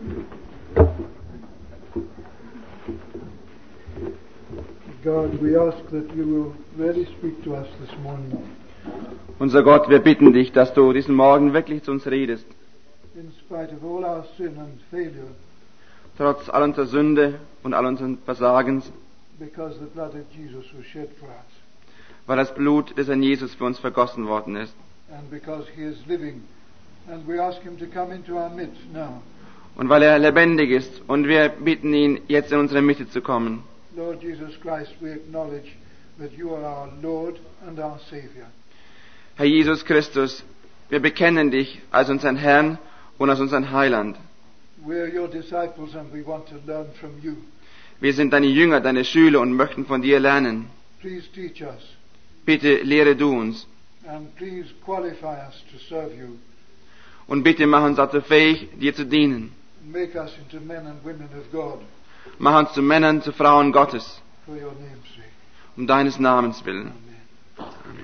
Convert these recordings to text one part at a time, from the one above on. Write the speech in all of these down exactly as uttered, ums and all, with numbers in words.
God, we ask that you will really speak to us this morning. Unser Gott, wir bitten dich, dass du diesen Morgen wirklich zu uns redest. In spite of all our sin and failure, Trotz all unserer Sünde und all unseren Versagens, because the blood of Jesus was shed for us, weil das Blut des Herrn Jesus für uns vergossen worden ist. and because he is living, and we ask him to come into our midst now. Und weil er lebendig ist und wir bitten ihn, jetzt in unsere Mitte zu kommen. Lord Jesus Christ, we acknowledge that you are our Lord and our Savior. Herr Jesus Christus, wir bekennen dich als unseren Herrn und als unseren Heiland. We are your disciples and we want to learn from you. Wir sind deine Jünger, deine Schüler und möchten von dir lernen. Please teach us Bitte lehre du uns and please qualify us to serve you. und bitte mach uns dazu fähig, dir zu dienen. Make us into men and women of God Mach uns zu Männern, zu Frauen Gottes, for your name's sake. um deines Namens willen. Amen.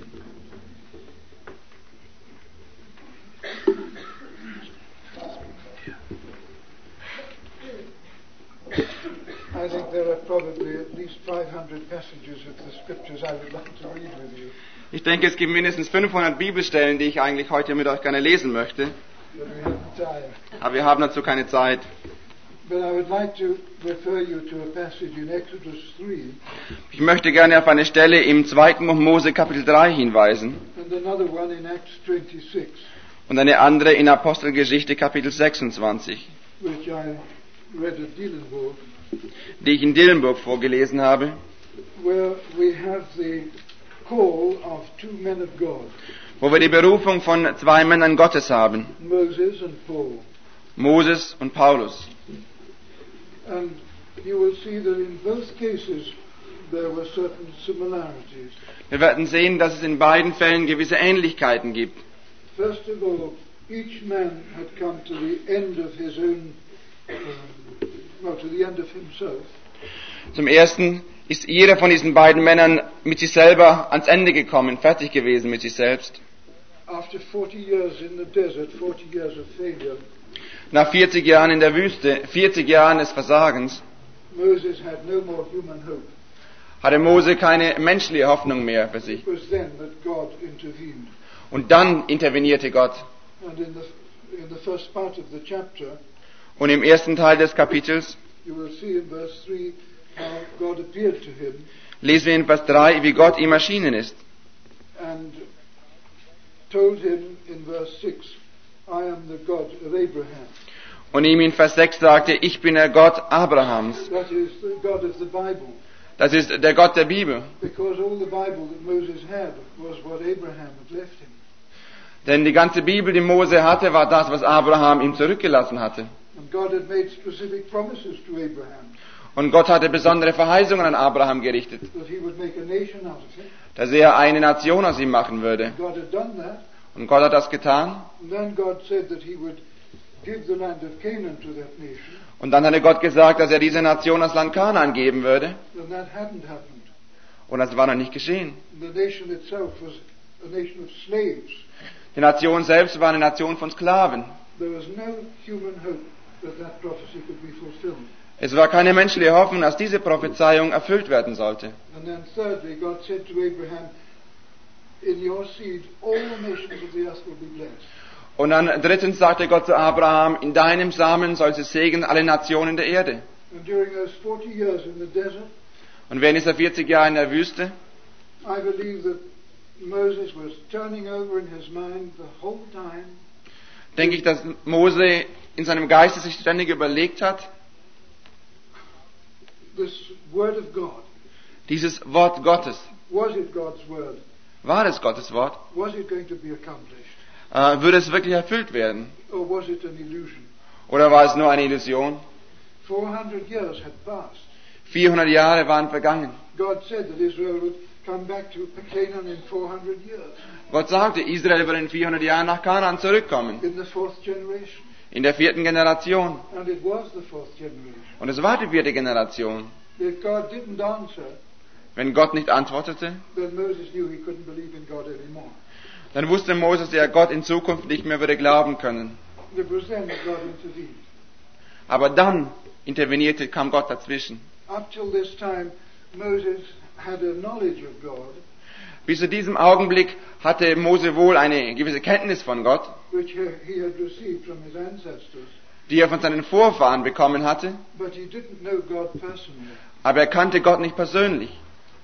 I think there are probably at least five hundred passages of the scriptures I would like to read with you, Ich denke, es gibt mindestens fünfhundert Bibelstellen, die ich eigentlich heute mit euch gerne lesen möchte. but we haven't time. Aber wir haben dazu keine Zeit. But I would like to refer you to a passage in Exodus three Ich möchte gerne auf eine Stelle im zweiten Buch Mose Kapitel drei hinweisen and another one in Acts twenty-six, und eine andere in Apostelgeschichte Kapitel sechsundzwanzig, which I read at Dillenburg, die ich in Dillenburg vorgelesen habe, where we have the call of two men of God, wo wir die Berufung von zwei Männern Gottes haben, Moses and Paul. Moses und Paulus. And you will see that in both cases there were certain similarities. Wir werden sehen, dass es in beiden Fällen gewisse Ähnlichkeiten gibt. First of all, each man had come to the end of his own, um, well, to the end of himself. Zum Ersten ist jeder von diesen beiden Männern mit sich selber ans Ende gekommen, fertig gewesen mit sich selbst. After forty years in the desert, forty years of failure, Nach vierzig Jahren in der Wüste, vierzig Jahren des Versagens, Moses had no more human hope. hatte Mose keine menschliche Hoffnung mehr für sich. It was then that God intervened. Und dann intervenierte Gott. And in the, in the first part of the chapter, Und im ersten Teil des Kapitels you will see in verse three how God appeared to him lesen wir in Vers drei, wie Gott ihm erschienen ist. and told him in verse six, I am the God of Abraham. Und ihm in Vers sechs sagte, ich bin der Gott Abrahams. That is the God of the Bible, Das ist der Gott der Bibel. because all the Bible that Moses had was what Abraham had left him. Denn die ganze Bibel, die Mose hatte, war das, was Abraham ihm zurückgelassen hatte. And God had made specific promises to Abraham Und Gott hatte besondere Verheißungen an Abraham gerichtet, that he would make a nation out of him. dass er eine Nation aus ihm machen würde. God had done that, Und Gott hat das getan. and then God said that he would give the land of Canaan to that nation, Und dann hatte Gott gesagt, dass er diese Nation das Land Kanaan geben würde. and that hadn't happened. Und das war noch nicht geschehen. The nation itself was a nation of slaves. Die Nation selbst war eine Nation von Sklaven. There was no human hope that that prophecy could be fulfilled. Es war keine menschliche Hoffnung, dass diese Prophezeiung erfüllt werden sollte. And then thirdly, God said to Abraham, in your seed all the nations of the earth will be blessed. Und dann drittens sagte Gott zu Abraham, in deinem Samen soll sie segnen alle Nationen der Erde. And during those forty years in the desert, Und während dieser vierzig Jahre in der Wüste, I believe that Moses was turning over in his mind the whole time denke ich, dass Mose in seinem Geiste sich ständig überlegt hat, this word of God. dieses Wort Gottes. Was it God's word? War es Gottes Wort? Was it going to be accomplished? Äh, würde es wirklich erfüllt werden? Or was it an illusion? Oder war es nur eine Illusion? four hundred years had passed. vierhundert Jahre waren vergangen. God said that Israel would come back to Canaan in four hundred years, Gott sagte, Israel würde in vierhundert Jahren nach Kanaan zurückkommen. in the fourth generation. In der vierten Generation. And it was the fourth generation. Und es war die vierte Generation. If God didn't answer, Wenn Gott nicht antwortete, then Moses knew he couldn't believe in God anymore. dann wusste Moses, der Gott in Zukunft nicht mehr würde glauben können. It was then that God intervened. Aber dann intervenierte, kam Gott dazwischen. Up till this time, Moses had a knowledge of God, Bis zu diesem Augenblick hatte Mose wohl eine gewisse Kenntnis von Gott, which he he had received from his ancestors, die er von seinen Vorfahren bekommen hatte, but he didn't know God personally. aber er kannte Gott nicht persönlich.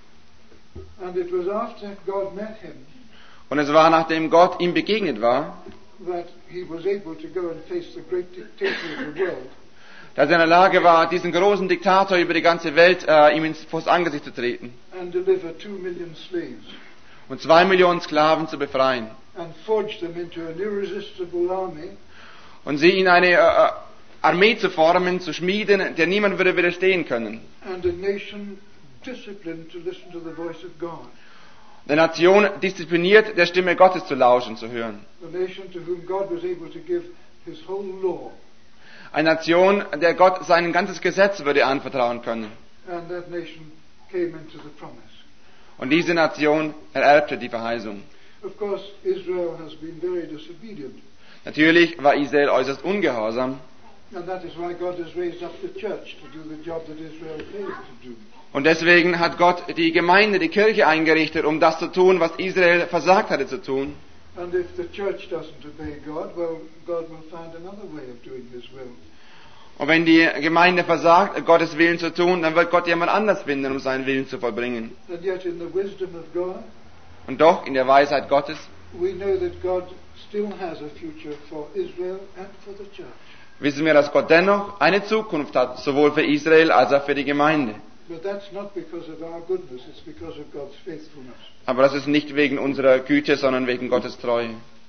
And it was after God met him Und es war, nachdem Gott ihm begegnet war, that he was able to go and face the great dictator of the world dass er in der Lage war, diesen großen Diktator über die ganze Welt äh, ihm ins vors Angesicht zu treten and deliver two million slaves und zwei Millionen Sklaven zu befreien and forge them into an irresistible army und sie in eine äh, Armee zu formen, zu schmieden, der niemand würde widerstehen können. and a nation disciplined to listen to the voice of God. Der Nation diszipliniert, der Stimme Gottes zu lauschen, zu hören. A nation to whom God was able to give his whole law. Eine Nation, der Gott sein ganzes Gesetz würde anvertrauen können. And that nation came into the promise. Und diese Nation ererbte die Verheißung. Of course, Israel has been very disobedient. Natürlich war Israel äußerst ungehorsam. And that is why God has raised up the church to do the job that Israel failed to do. Und deswegen hat Gott die Gemeinde, die Kirche eingerichtet, um das zu tun, was Israel versagt hatte zu tun. And if the church doesn't obey God, well, God will find another way of doing his will. Und wenn die Gemeinde versagt, Gottes Willen zu tun, dann wird Gott jemand anders finden, um seinen Willen zu vollbringen. And yet in the wisdom of God, Und doch, in der Weisheit Gottes, we know that God still has a future for Israel and for the church. wissen wir, dass Gott dennoch eine Zukunft hat, sowohl für Israel als auch für die Gemeinde. But that's not because of our goodness, it's because of God's faithfulness. Aber das ist nicht wegen unserer Güte, sondern wegen Gottes Treue.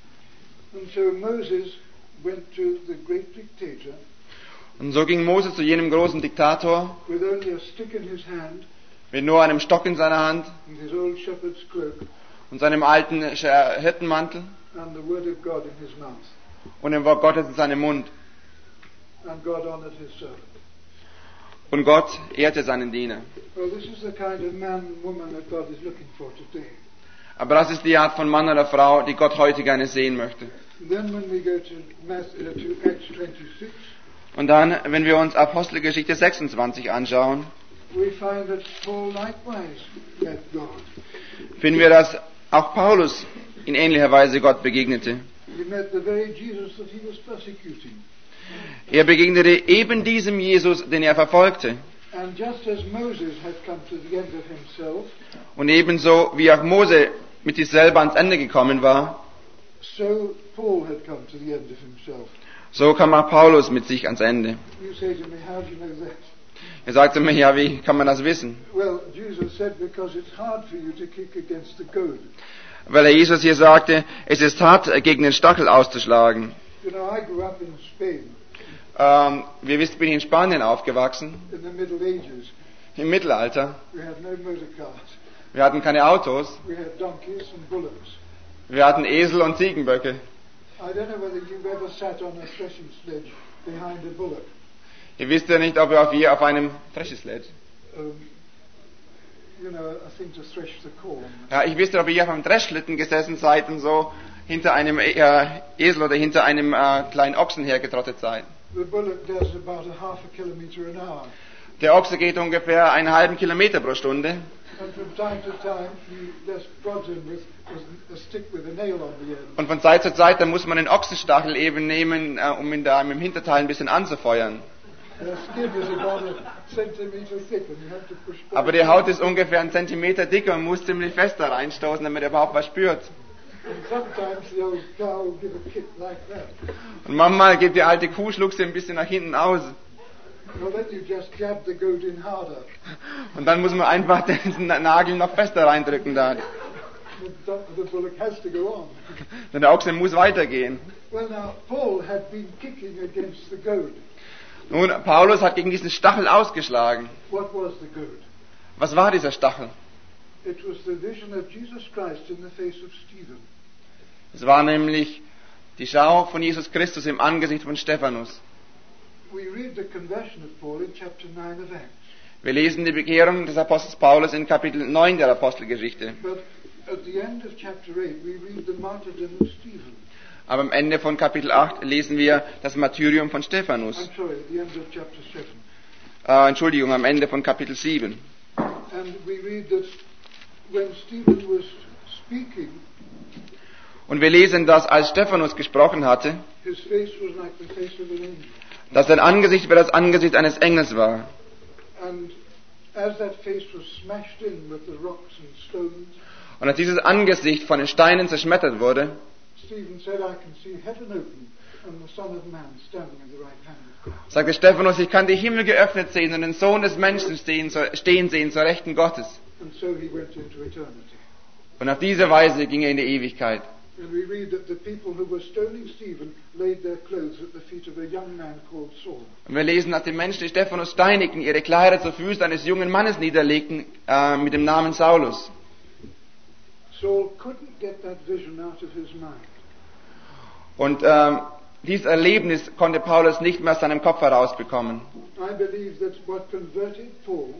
And so Moses went to the great dictator Und so ging Mose zu jenem großen Diktator with only a stick in his hand mit nur einem Stock in seiner Hand and his old shepherd's cloak und seinem alten Scher- Hirtenmantel and the word of God in his mouth. und dem Wort Gottes in seinem Mund. And God honored his servant. Und Gott ehrte seinen Diener. Well, this is the kind of man and woman that God is looking for today. Aber das ist die Art von Mann oder Frau, die Gott heute gerne sehen möchte. Then when we go to, Math, uh, to Acts twenty-six, Und dann, wenn wir uns Apostelgeschichte sechsundzwanzig anschauen, we find that Paul likewise met God. finden wir, dass auch Paulus in ähnlicher Weise Gott begegnete. He met the very Jesus that he was persecuting. Er begegnete eben diesem Jesus, den er verfolgte. And just as Moses had come to the end of himself, Und ebenso wie auch Mose mit sich selber ans Ende gekommen war, so Paul had come to the end of himself. so kam auch Paulus mit sich ans Ende. You say to me, how do you know that? Er sagte mir, ja, wie kann man das wissen? Well, Jesus said, because it's hard for you to kick against the goad. Weil er Jesus hier sagte, es ist hart, gegen den Stachel auszuschlagen. You know, I grew up in Spain Ähm, wir wissen, bin ich in Spanien aufgewachsen, in the Middle Ages. im Mittelalter. We had no motor cars. Wir hatten keine Autos, We had donkeys and bullocks. wir hatten Esel und Ziegenböcke. I don't know whether you've ever sat on a threshing sledge behind a bullock. Ihr wisst ja nicht, ob ihr auf, je auf einem Threshes-Sledge. Um, you know, a thing to thresh the corn. Ja, ich wisste, ob ihr hier auf einem Dreschlitten gesessen seid und so hinter einem äh, Esel oder hinter einem äh, kleinen Ochsen hergetrottet seid. The bullock does about a half a kilometre an hour. Der Ochse geht ungefähr einen halben Kilometer pro Stunde. And from time to time, he just prods him with, with a stick with a nail on the end. Und von Zeit zu Zeit, da muss man den Ochsenstachel eben nehmen, äh, um ihn da im Hinterteil ein bisschen anzufeuern. The skin is about a centimetre thick and you have to push back. Aber die Haut ist ungefähr einen Zentimeter dick und man muss ziemlich fest da reinstoßen, damit er überhaupt was spürt. And sometimes the old cow will give a kick like that. Und manchmal geht die alte Kuh, schluckt sie ein bisschen nach hinten aus. Well, then you just jab the goat in harder. Und dann muss man einfach den Nagel noch fester reindrücken da. The, the bullock has to go on. Denn der Ochse muss weitergehen. Well, now, Paul had been kicking against the goat. Nun, Paulus hat gegen diesen Stachel ausgeschlagen. What was the goat? Was war dieser Stachel? It was the vision of Jesus Christ in the face of Stephen. Es war nämlich die Schau von Jesus Christus im Angesicht von Stephanus. We read the conversion of Paul in chapter nine of Acts. Wir lesen die Bekehrung des Apostels Paulus in Kapitel neun der Apostelgeschichte. But at the end of chapter eight, we read the martyrdom of Stephen. Aber am Ende von Kapitel acht lesen wir das Martyrium von Stephanus. I'm sorry, at the end of chapter seven. Äh, Entschuldigung, am Ende von Kapitel sieben. And we read that when Stephen was speaking, Und wir lesen, dass als Stephanus gesprochen hatte, his face was like the face of an angel. dass sein Angesicht wie das Angesicht eines Engels war. And as that face was smashed in with the rocks and stones, Und als dieses Angesicht von den Steinen zerschmettert wurde, Stephen said, I can see heaven open and the Son of Man standing at the right hand of God. sagte Stephanus, ich kann die Himmel geöffnet sehen und den Sohn des Menschen stehen, stehen sehen zur Rechten Gottes. And so he went into eternity. Und auf diese Weise ging er in die Ewigkeit. And we read that the people who were stoning Stephen laid their clothes at the feet of a young man called Saul. Und wir lesen, dass die Menschen, die Stephanus steinigten, ihre Kleider zu Füßen eines jungen Mannes niederlegten, äh, mit dem Namen Saulus. Saul couldn't get that vision out of his mind. Und ähm, dieses Erlebnis konnte Paulus nicht mehr aus seinem Kopf herausbekommen. I believe that what converted Paul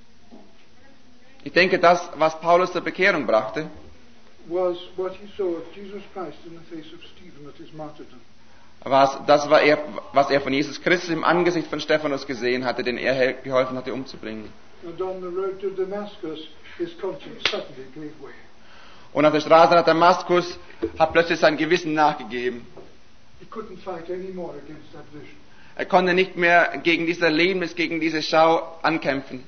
Ich denke, das, was Paulus zur Bekehrung brachte, was what he saw of Jesus Christ in the face of Stephen at his martyrdom. was, das war er, was er von Jesus Christus im Angesicht von Stephanus gesehen hatte, den er he- geholfen hatte umzubringen. And on the road to Damascus, his conscience suddenly gave way. Und auf der Straße nach Damaskus hat plötzlich sein Gewissen nachgegeben. He couldn't fight any more against that vision. Er konnte nicht mehr gegen dieses Erlebnis, gegen diese Schau ankämpfen.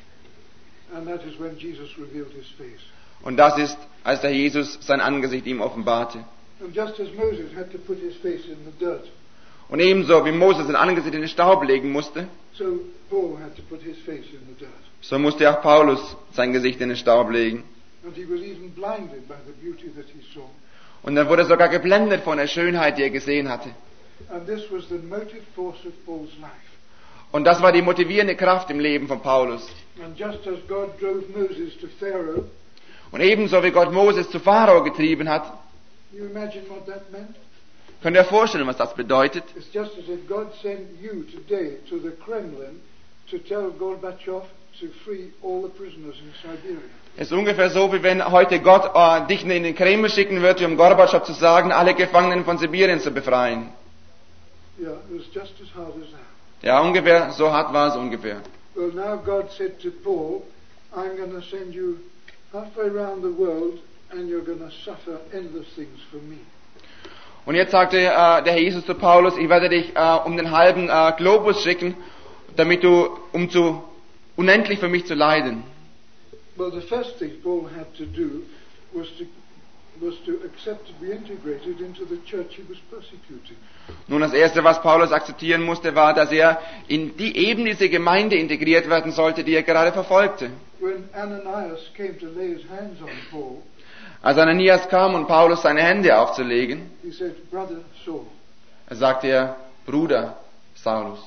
And that is when Jesus revealed his face. Und das ist, als der Jesus sein Angesicht ihm offenbarte. And just as Moses had to put his face in the dirt, Und ebenso wie Moses sein Angesicht in den Staub legen musste, so Paul had to put his face in the dirt. so musste auch Paulus sein Gesicht in den Staub legen. And he was even blinded by the beauty that he saw. Und er wurde sogar geblendet von der Schönheit, die er gesehen hatte. And this was the motive force of Paul's life. Und das war die motivierende Kraft im Leben von Paulus. And just as God drove Moses to Pharaoh, Und ebenso wie Gott Moses zu Pharao getrieben hat, you imagine what that meant? könnt ihr euch vorstellen, was das bedeutet? It's just as if God sent you today to the Kremlin to tell Gorbachev to free all the prisoners in Siberia. Es ist ungefähr so, wie wenn heute Gott äh, dich in den Kreml schicken würde, um Gorbatschow zu sagen, alle Gefangenen von Sibirien zu befreien. Yeah, it was just as hard as that. Ja, ungefähr, so hart war es ungefähr. Well, now God said to Paul, I'm going to send you halfway around the world and you're going to suffer endless things for me. Und jetzt sagte äh, der Herr Jesus zu Paulus, ich werde dich äh, um den halben äh, Globus schicken, damit du, um zu, unendlich für mich zu leiden. Well, the first thing Paul had to do was to was to accept to be integrated into the church he was persecuting. Nun, das Erste, was Paulus akzeptieren musste, war, dass er in die eben diese Gemeinde integriert werden sollte, die er gerade verfolgte. When Ananias came to lay his hands on Paul, Als Ananias kam, um Paulus seine Hände aufzulegen, he said, Brother Saul. er sagte er, Bruder Saulus.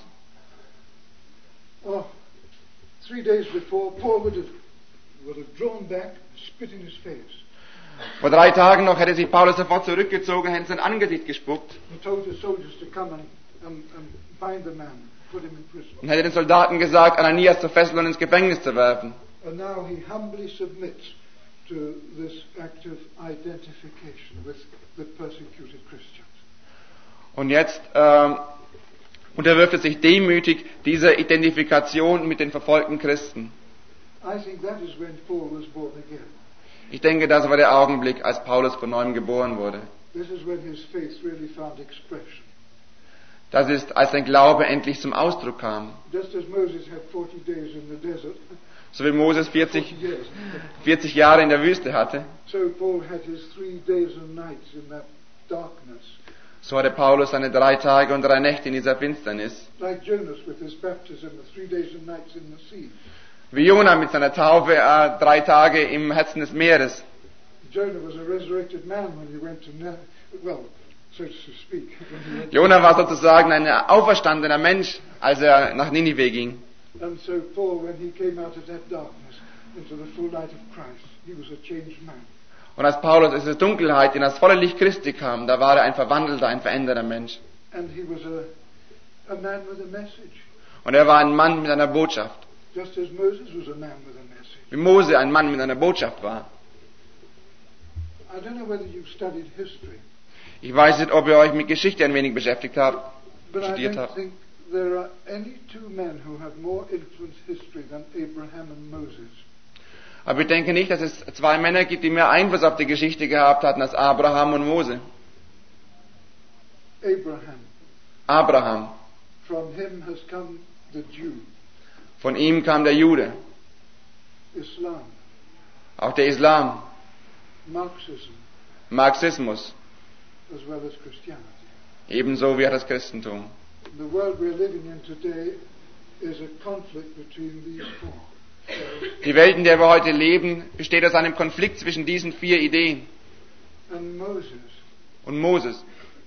Oh, three days before, Paul would have, would have drawn back, spit in his face, Vor drei Tagen noch hätte sich Paulus sofort zurückgezogen, hätte sein Angesicht gespuckt and told his soldiers to come and, and, and bind the man, put him in prison. und hätte den Soldaten gesagt, Ananias zu fesseln und ins Gefängnis zu werfen. And now he humbly submits to this act of identification with the persecuted Christians. Und jetzt ähm, unterwirft er sich demütig dieser Identifikation mit den verfolgten Christen. I think that is when Paul was born again. Ich denke, das war der Augenblick, als Paulus von neuem geboren wurde. This is when his faith really found expression. Das ist, als sein Glaube endlich zum Ausdruck kam. Just as Moses had forty days in the desert, So wie Moses vierzig, forty years, vierzig Jahre in der Wüste hatte, so Paul had his three days and nights in that darkness. so hatte Paulus seine drei Tage und drei Nächte in dieser Finsternis. Like Jonas with his baptism, the three days and nights in the sea. Wie Jona mit seiner Taufe äh, drei Tage im Herzen des Meeres. Jonah was a resurrected man when he went to Nineveh, well, so to speak. when he went to- Jona war sozusagen ein auferstandener Mensch, als er nach Ninive ging. And so Paul, when he came out of that darkness into the full light of Christ, he was a changed man. Und als Paulus aus der Dunkelheit in das volle Licht Christi kam, da war er ein verwandelter, ein veränderter Mensch. And he was a, a man with a message. Und er war ein Mann mit einer Botschaft. Just as Moses was a man with a message. Wie Mose ein Mann mit einer Botschaft war. I don't know whether you've studied history, Ich weiß nicht, ob ihr euch mit Geschichte ein wenig beschäftigt habt, But I studiert don't habt. think there are any two men who have more influenced history than Abraham and Moses. Aber ich denke nicht, dass es zwei Männer gibt, die mehr Einfluss auf die Geschichte gehabt hatten als Abraham und Mose. Abraham, Abraham, from him has come the Jew. von ihm kam der Jude, Islam, auch der Islam, Marxism, Marxismus, as well as Christianity. ebenso wie auch das Christentum. The world we're living in today is a conflict between these four. Die Welt, in der wir heute leben, besteht aus einem Konflikt zwischen diesen vier Ideen. And Moses, Und Moses.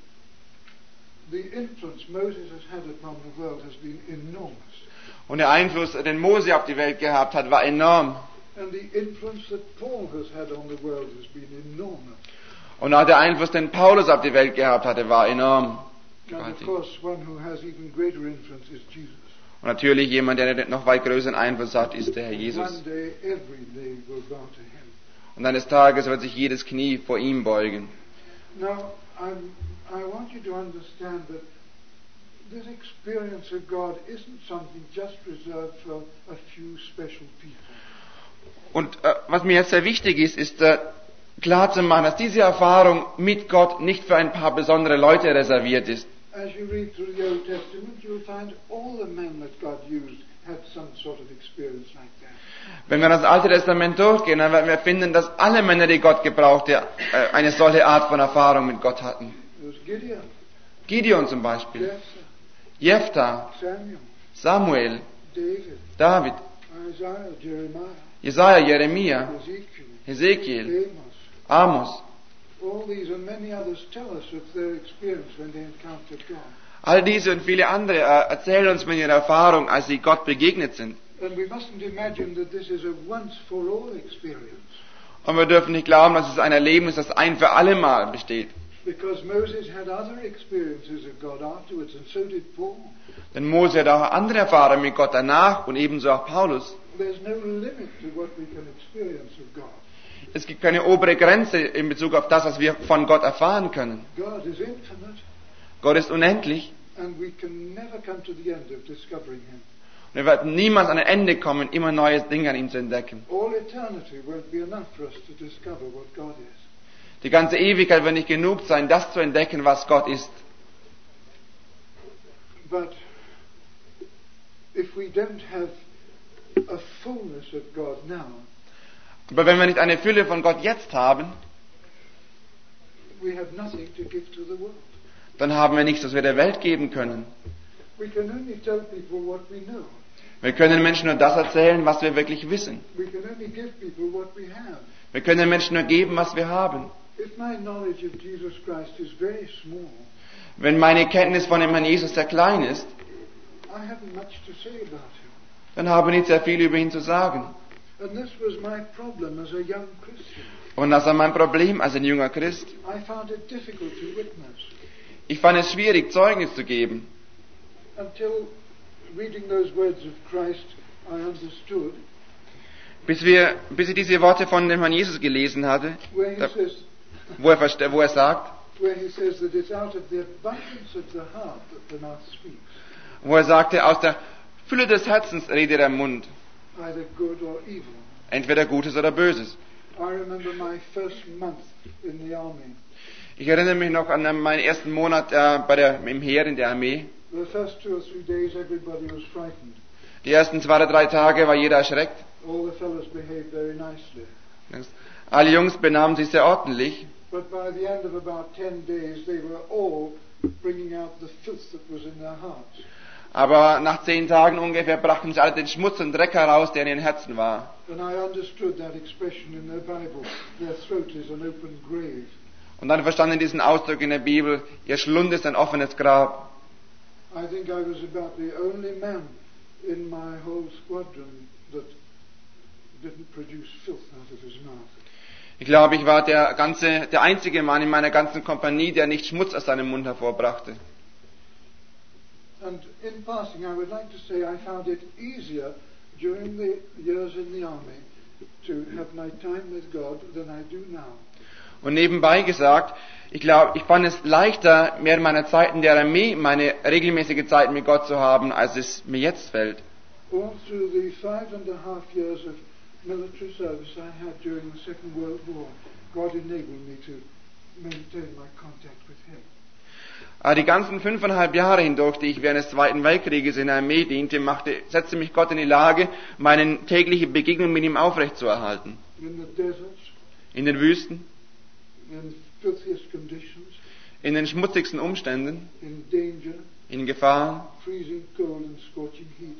the influence Moses has had upon the world has been enormous. Und der Einfluss, den Mose auf die Welt gehabt hat, war enorm. And the influence that Paul has had on the world has been enormous. Und auch der Einfluss, den Paulus auf die Welt gehabt hatte, war enorm. And of course, one who has even greater influence is Jesus. Und natürlich jemand, der noch weit größeren Einfluss hat, ist der Herr Jesus. One day, every day will bow to him. Und eines Tages wird sich jedes Knie vor ihm beugen. Now, I'm, I want you to understand that this experience of God isn't something just reserved for a few special people. Und äh, was mir jetzt sehr wichtig ist, ist äh, klar zu machen, dass diese Erfahrung mit Gott nicht für ein paar besondere Leute reserviert ist. As you read through the Old Testament, you'll find all the men that God used had some sort of experience like that. Wenn wir das Alte Testament durchgehen, dann werden wir finden, dass alle Männer, die Gott gebrauchte, äh, eine solche Art von Erfahrung mit Gott hatten. There was Gideon, Gideon zum Beispiel, Jephthah, Jephthah, Samuel, Samuel, David, David, Isaiah, Jeremiah, Jesaja, Jeremia, Ezekiel, Hesekiel, Amos. Amos. All these and many others tell us of their experience when they encountered God. All diese und viele andere äh, erzählen uns von ihrer Erfahrung, als sie Gott begegnet sind. And we mustn't imagine that this is a once-for-all experience. Und wir dürfen nicht glauben, dass es ein Erlebnis, das ein für alle Mal besteht. Because Moses had other experiences of God afterwards, and so did Paul. Denn Mose hat auch andere Erfahrungen mit Gott danach und ebenso auch Paulus. There's no limit to what we can experience of God. Es gibt keine obere Grenze in Bezug auf das, was wir von Gott erfahren können. God is infinite, Gott ist unendlich and we can never come to the end of discovering Him. und wir werden niemals an ein Ende kommen, immer neue Dinge an ihm zu entdecken. All eternity won't be enough for us to discover what God is. Die ganze Ewigkeit wird nicht genug sein, das zu entdecken, was Gott ist. But if we don't have a fullness of God now, Aber wenn wir nicht eine Fülle von Gott jetzt haben, we have nothing to give to the world. dann haben wir nichts, was wir der Welt geben können. We can only tell people what we know. Wir können Menschen nur das erzählen, was wir wirklich wissen. We can only give people what we have. Wir können Menschen nur geben, was wir haben. If my knowledge of Jesus Christ is very small, Wenn meine Kenntnis von dem Herrn Jesus sehr klein ist, I haven't much to say about him. dann habe ich nicht sehr viel über ihn zu sagen. And this was my problem as a young Christian. Und das war mein Problem als ein junger Christ. I found it difficult to witness Ich fand es schwierig, Zeugnis zu geben. until reading those words of Christ I understood Bis, wir, bis ich diese Worte von dem Herrn Jesus gelesen hatte, where he da, says wo, er, verste- wo er sagt, where he says that it's out of the abundance of the heart that the mouth speaks, wo er sagte, aus der Fülle des Herzens redet der Mund, either good or evil. entweder Gutes oder Böses. I remember my first month in the army. Ich erinnere mich noch an meinen ersten Monat äh, bei der, im Heer in der Armee. The first two or three days everybody was frightened. Die ersten zwei oder drei Tage war jeder erschreckt. All the fellows behaved very nicely. Alle Jungs benahmen sich sehr ordentlich. But by the end of about ten days they were all bringing out the filth that was in their hearts. Aber nach zehn Tagen ungefähr brachten sie alle den Schmutz und Dreck heraus, der in ihren Herzen war. And I understood that expression in their Bible. Their throat is an open grave. Und dann verstanden diesen Ausdruck in der Bibel, ihr Schlund ist ein offenes Grab. I think I was about the only man in my whole squadron that didn't produce filth out of his mouth. Ich glaube, ich war der ganze, der einzige Mann in meiner ganzen Kompanie, der nicht Schmutz aus seinem Mund hervorbrachte. And in passing, I would like to say I found it easier during the years in the army to have my time with God than I do now. Und nebenbei gesagt, ich glaube, ich fand es leichter, während meiner Zeit in der Armee meine regelmäßige Zeit mit Gott zu haben, als es mir jetzt fällt. All through the five and a half years of military service I had during the Second World War, God enabled me to maintain my contact with Him. Die ganzen fünfeinhalb Jahre hindurch, die ich während des Zweiten Weltkrieges in der Armee diente, machte, setzte mich Gott in die Lage, meine tägliche Begegnung mit ihm aufrechtzuerhalten. In the deserts, In den Wüsten, in filthiest conditions, in den schmutzigsten Umständen, in danger, in Gefahr, freezing cold and scorching heat,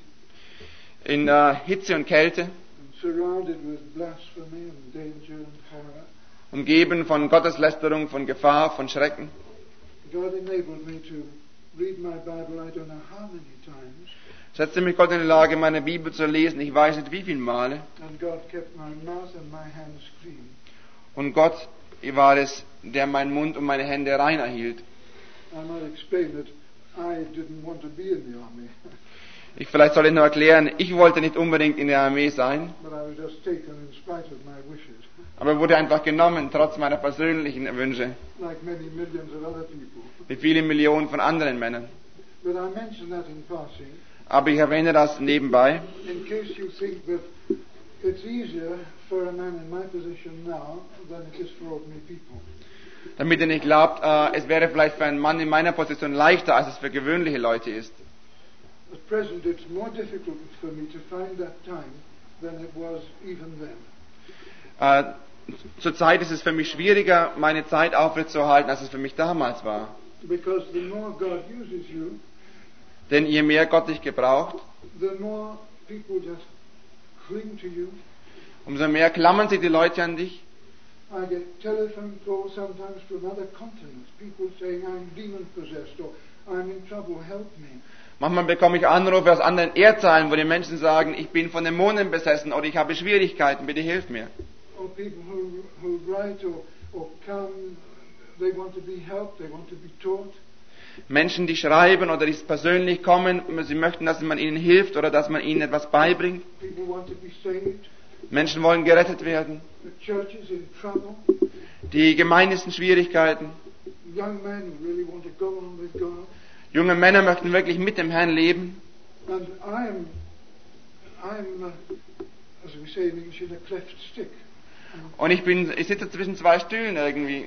in äh, Hitze und Kälte, and surrounded with blasphemy and danger and horror. umgeben von Gotteslästerung, von Gefahr, von Schrecken. God enabled me to read my Bible I don't know how many times, Setzte mich Gott in die Lage, meine Bibel zu lesen, ich weiß nicht wie viele Male. and God kept my mouth and my hands clean. Und Gott war es, der meinen Mund und meine Hände rein erhielt. I might explain that I didn't want to be in the army, Ich, vielleicht soll ich noch erklären, ich wollte nicht unbedingt in der Armee sein, but I was just taken in spite of my wishes, aber wurde einfach genommen, trotz meiner persönlichen Wünsche, like many millions of other people. wie viele Millionen von anderen Männern. But I mention that in passing, Aber ich erwähne das nebenbei, in case you think that it's easier for a man in my position now than it is for ordinary people. damit ihr nicht glaubt, äh, es wäre vielleicht für einen Mann in meiner Position leichter, als es für gewöhnliche Leute ist. At present, it's more difficult for me to find that time than it was even then. Äh, Zurzeit ist es für mich schwieriger, meine Zeit aufrechtzuerhalten, als es für mich damals war. Because the more God uses you, Denn je mehr Gott dich gebraucht, the more people just cling to you. umso mehr klammern sich die Leute an dich. I get telephone calls sometimes from other continents, people saying I'm demon possessed or I'm in trouble, help me. Manchmal bekomme ich Anrufe aus anderen Erdteilen, wo die Menschen sagen, ich bin von Dämonen besessen oder ich habe Schwierigkeiten, bitte hilf mir. Or people who, who write or, or come, they want to be helped, they want to be taught. Menschen, die schreiben oder die persönlich kommen, sie möchten, dass man ihnen hilft oder dass man ihnen etwas beibringt. People want to be saved. Menschen wollen gerettet werden. The church is in trouble. Die Gemeinden sind Schwierigkeiten. Young men who really want to go on with God. Junge Männer möchten wirklich mit dem Herrn leben. And I'm, I'm, uh, as we say in English, in a cleft stick. Und ich bin, ich sitze zwischen zwei Stühlen irgendwie.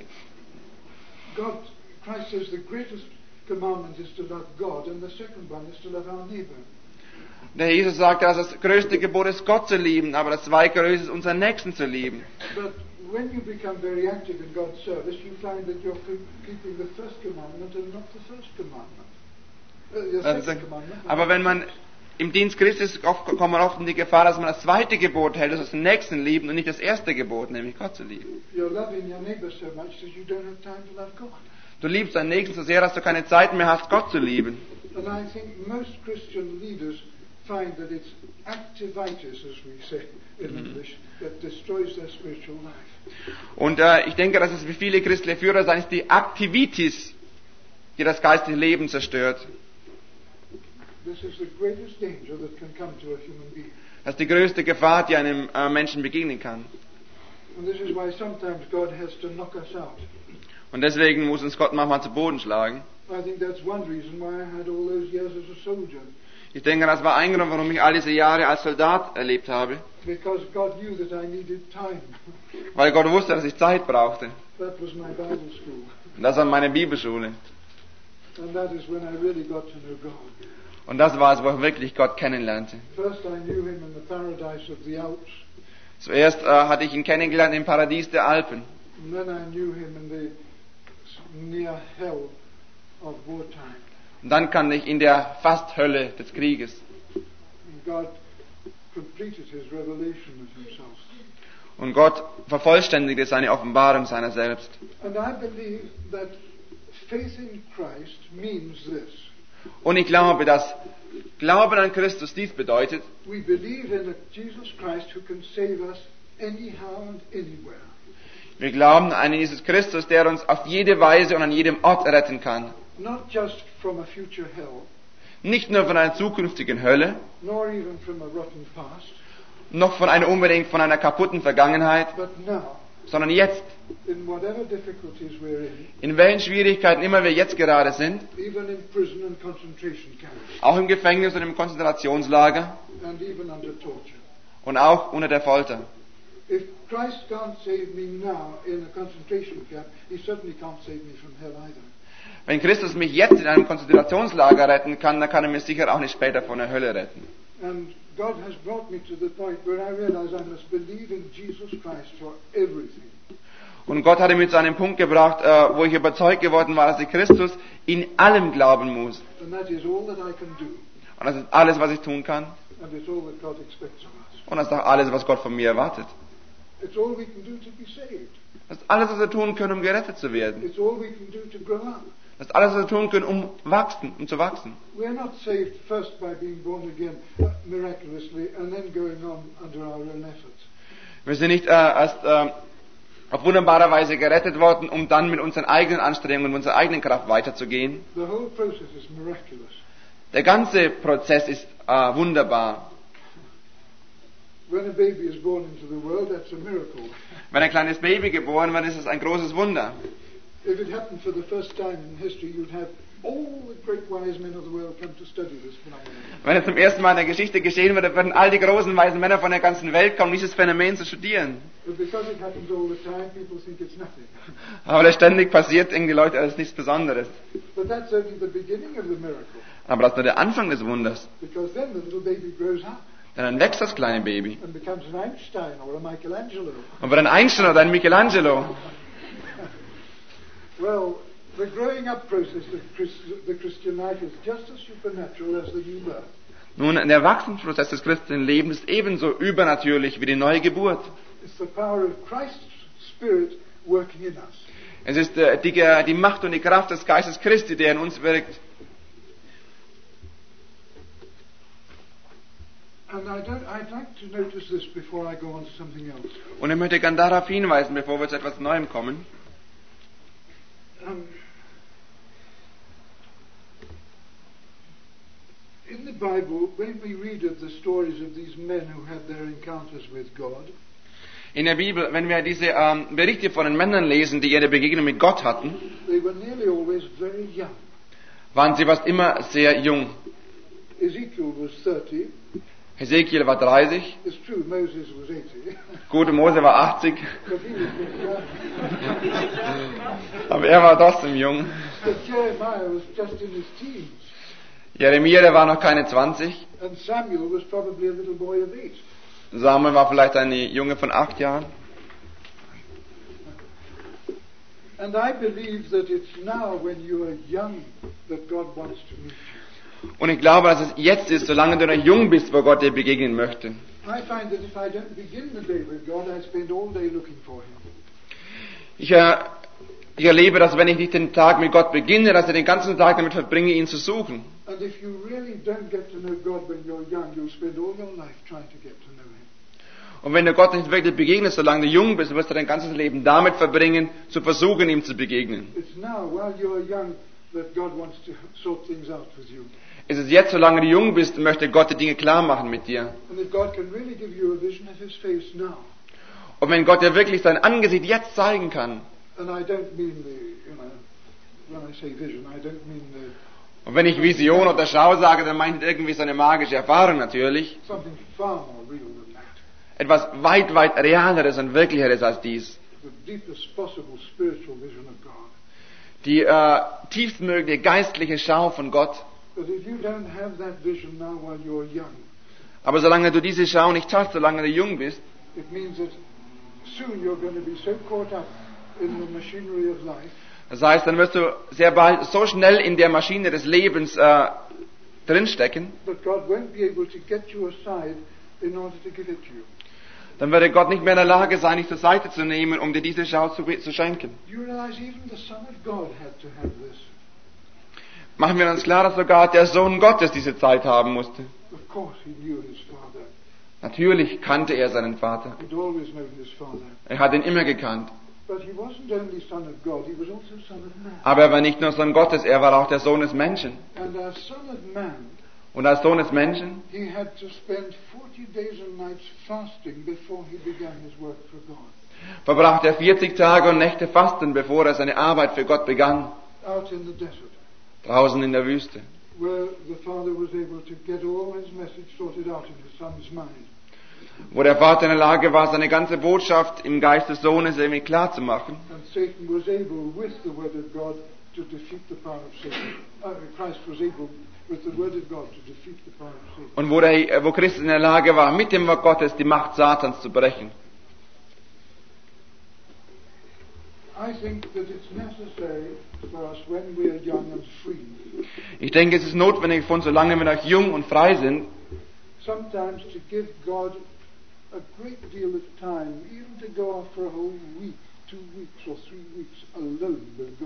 God, Christ says the greatest commandment is to love God, and the second one is to love our neighbor. Der Jesus sagt, dass das größte Gebot ist, Gott zu lieben, aber das zweitgrößte ist, unseren Nächsten zu lieben. But when you become very active in God's service, you find that you're keeping the first commandment and not the first commandment. Uh, the second commandment. Aber wenn man im Dienst Christi ist, kommt man oft in die Gefahr, dass man das zweite Gebot hält, das ist den Nächsten lieben und nicht das erste Gebot, nämlich Gott zu lieben. You're loving your neighbor so much that you don't have time to love God. Du liebst deinen Nächsten so sehr, dass du keine Zeit mehr hast, Gott zu lieben. And I think most Christian leaders find that it's activitis, as we say in English, that destroys their spiritual life. Und äh, ich denke, dass es für viele christliche Führer sein ist, die Aktivitis, die das geistliche Leben zerstört. This is the greatest danger that can come to a human being. Das ist die größte Gefahr, die einem äh, Menschen begegnen kann. And this is why sometimes God has to knock us out. Und deswegen muss uns Gott manchmal zu Boden schlagen. I think that's one reason why I had all those years as a soldier. Ich denke, das war ein Grund, warum ich all diese Jahre als Soldat erlebt habe. Because God knew that I needed time. Weil Gott wusste, dass ich Zeit brauchte. That was my Bible school. Und das war meine Bibelschule. And that is when I really got to know God. Und das war es, wo ich wirklich Gott kennenlernte. First I knew Him in the paradise of the Alps. Zuerst äh, hatte ich ihn kennengelernt im Paradies der Alpen. And then I knew Him in the near hell of wartime. Und dann kannte ich in der Fast-Hölle des Krieges. And God completed His revelation of Himself. Und Gott vervollständigte seine Offenbarung seiner selbst. And I believe that faith in Christ means this. Und ich glaube, dass Glauben an Christus dies bedeutet, We believe in a Jesus Christ who can save us anyhow and anywhere. wir glauben an einen Jesus Christus, der uns auf jede Weise und an jedem Ort retten kann. Not just from a future hell, Nicht nur von einer zukünftigen Hölle, nor even from a rotten past, noch von einer unbedingt von einer kaputten Vergangenheit, but now sondern jetzt. In whatever difficulties we're in, In welchen Schwierigkeiten immer wir jetzt gerade sind, even in prison and concentration camps, auch im Gefängnis und im Konzentrationslager and even under torture. und auch unter der Folter. If Christ can't save me now in a concentration camp, he certainly can't save me from hell either. Wenn Christus mich jetzt in einem Konzentrationslager retten kann, dann kann er mich sicher auch nicht später von der Hölle retten. And God has brought me to the point where I realize I must believe in Jesus Christ for everything. Und Gott hatte mich zu einem Punkt gebracht, äh, wo ich überzeugt geworden war, dass ich Christus in allem glauben muss. And that is all that I can do. Und das ist alles, was ich tun kann. And it's all that God expects of us. Und das ist auch alles, was Gott von mir erwartet. It's all we can do to be saved. Das ist alles, was wir tun können, um gerettet zu werden. It's all we can do to grow up. Das ist alles, was wir tun können, um wachsen, um zu wachsen. We're not saved first by being born again uh, miraculously and then going on under our own efforts. Wir sind nicht äh, erst äh, auf wunderbare Weise gerettet worden, um dann mit unseren eigenen Anstrengungen und unserer eigenen Kraft weiterzugehen. The whole process is miraculous. Der ganze Prozess ist äh, wunderbar. When a baby is born into the world, that's a miracle. Wenn ein kleines Baby geboren wird, ist es ein großes Wunder. If it happened for the first time in history, you'd have all the great wise men of the world come to study this phenomenon. Wenn es zum ersten Mal in der Geschichte geschehen würde, würden all die großen weisen Männer von der ganzen Welt kommen, dieses Phänomen zu studieren. But because it happens all the time, people think it's nothing. Aber das ständig passiert, denken die Leute, das ist nichts Besonderes. But that's only the beginning of the miracle. Aber das ist nur der Anfang des Wunders. Because then the little baby grows up Denn dann wächst das kleine Baby and becomes an Einstein or a Michelangelo. und wird ein Einstein oder ein Michelangelo. Well, the growing up process of Christ, the Christian life is just as supernatural as the new birth. Nun, der Wachstumsprozess des christlichen Lebens ist ebenso übernatürlich wie die neue Geburt. It's the power of Christ's Spirit working in us. Es ist äh, die, die Macht und die Kraft des Geistes Christi, der in uns wirkt. And I don't, I'd like to notice this before I go on to something else. Und ich möchte gerne darauf hinweisen, bevor wir zu etwas Neuem kommen. Um, in the Bible, when we read of the stories of these men who had their encounters with God, In der Bibel, wenn wir diese ähm, Berichte von den Männern lesen, die ihre Begegnung mit Gott hatten, they were nearly always very young. waren sie fast immer sehr jung. Ezekiel was thirty. Hesekiel war dreißig, It's true, Moses was eighty. gute Mose war achtzig, But he was pretty young. aber er war trotzdem jung. But Jeremiah was just in his teens. Jeremia, der war noch keine zwanzig. And Samuel was probably a little boy of eight. Samuel war vielleicht eine Junge von acht Jahren. And I believe that it's now when you are young that God wants to meet you. Und ich glaube, dass es jetzt ist, solange du noch jung bist, wo Gott dir begegnen möchte. I find that if I don't begin the day with God, I spend all day looking for Him. Ich, äh, ich erlebe, dass wenn ich nicht den Tag mit Gott beginne, dass ich den ganzen Tag damit verbringe, ihn zu suchen. And if you really don't get to know God when you're young, you'll spend all your life trying to get to know Him. Und wenn du Gott nicht wirklich begegnest, solange du jung bist, wirst du dein ganzes Leben damit verbringen, zu versuchen, ihm zu begegnen. It's now, while you're young, that God wants to sort things out with you. Es ist jetzt, solange du jung bist, möchte Gott die Dinge klar machen mit dir. And that God can really give you a vision of His face now. Und wenn Gott dir wirklich sein Angesicht jetzt zeigen kann, And I don't mean the, you know, when I say vision, I don't mean the und wenn ich Vision oder Schau sage, dann meint irgendwie so eine magische Erfahrung natürlich. something far more real than that. Etwas weit, weit realeres und wirklicheres als dies. The deepest possible spiritual vision of God. Die äh, tiefstmögliche geistliche Schau von Gott. But if you don't have that vision now while you're young, Aber solange du diese Schau nicht hast, solange du jung bist, it means that soon you're going to be so caught up in the machinery of life das heißt, dann wirst du sehr bald so schnell in der Maschine des Lebens äh, drinstecken, that God won't be able to get you aside in order to give it to you. dann würde Gott nicht mehr in der Lage sein, dich zur Seite zu nehmen, um dir diese Schau zu, zu schenken. You realize even the Son of God had to have this. Machen wir uns klar, dass sogar der Sohn Gottes diese Zeit haben musste. Of course, he knew his Father. Natürlich kannte er seinen Vater. He'd always known his Father. Er hat ihn immer gekannt. But he wasn't only Son of God, he was also Son of Man. Aber er war nicht nur Sohn Gottes, er war auch der Sohn des Menschen. And as Son of Man, Und als Sohn des Menschen he had to spend forty days and nights fasting before he began his work for God. verbrachte er vierzig Tage und Nächte fasten, bevor er seine Arbeit für Gott begann, out in the desert, draußen in der Wüste, where the father was able to get all his message sorted out in the son's mind. wo der Vater in der Lage war, seine ganze Botschaft im Geist des Sohnes irgendwie klar zu machen. And Satan was able, with the word of God, to defeat the power of Satan. Uh, Christ was able, with the word of God, to defeat the power of Satan. Und wo, der, wo Christus in der Lage war, mit dem Wort Gottes die Macht Satans zu brechen. I think that it's necessary for us when we are young and free, Ich denke, es ist notwendig für uns, solange wir noch jung und frei sind, sometimes to give God a great deal of time, even to go off for a whole week, two weeks or three weeks alone with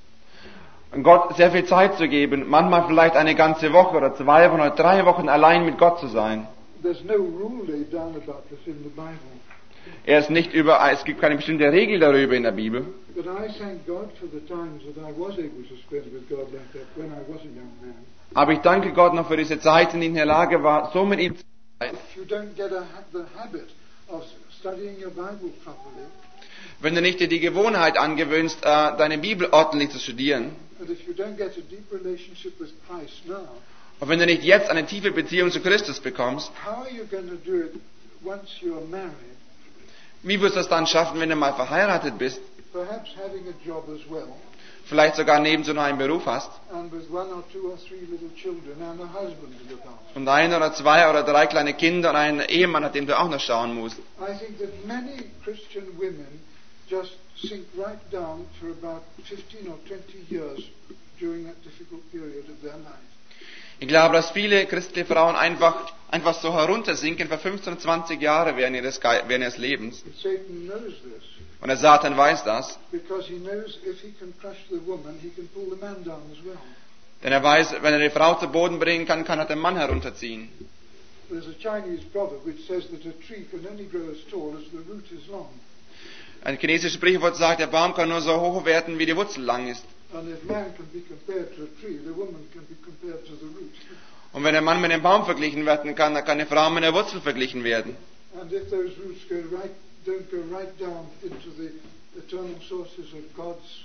God. Gott sehr viel Zeit zu geben, manchmal vielleicht eine ganze Woche oder zwei Wochen oder drei Wochen allein mit Gott zu sein. There's no rule laid down about this in the Bible. Er ist nicht über, es gibt keine bestimmte Regel darüber in der Bibel. But I thank God for the times that I was able to spend with God like that when I was a young man. Aber ich danke Gott noch für diese Zeiten, in denen er in der Lage war, so mit ihm zu sein. If you don't get a, ha- the habit of studying your Bible properly, Wenn du nicht dir die Gewohnheit angewöhnst, äh, deine Bibel ordentlich zu studieren, and if you don't get a deep relationship with Christ now, und wenn du nicht jetzt eine tiefe Beziehung zu Christus bekommst, how are you going to do it once you're married? wie wirst du das dann schaffen, wenn du mal verheiratet bist, Perhaps having a job as well, vielleicht sogar nebenso noch einen Beruf hast and with one or two or three little children and a husband to look after. und ein oder zwei oder drei kleine Kinder und einen Ehemann, nach dem du auch noch schauen musst. I think that many Christian women just sink right down for about fifteen or twenty years during that difficult period of their life. Ich glaube, dass viele christliche Frauen einfach, einfach so heruntersinken für fünfzehn, zwanzig Jahre während ihres, Ge- während ihres Lebens. And Satan knows this Und der Satan weiß das, because he knows if he can crush the woman, he can pull the man down as well. denn er weiß, wenn er die Frau zu Boden bringen kann, kann er den Mann herunterziehen. There's a Chinese proverb which says that a tree can only grow as tall as the root is long. Ein chinesisches Sprichwort sagt, der Baum kann nur so hoch werden, wie die Wurzel lang ist. And if man can be compared to a tree, the woman can be compared to the root. Und wenn der Mann mit dem Baum verglichen werden kann, dann kann die Frau mit der Wurzel verglichen werden. And if those roots go right, don't go right down into the eternal sources of God's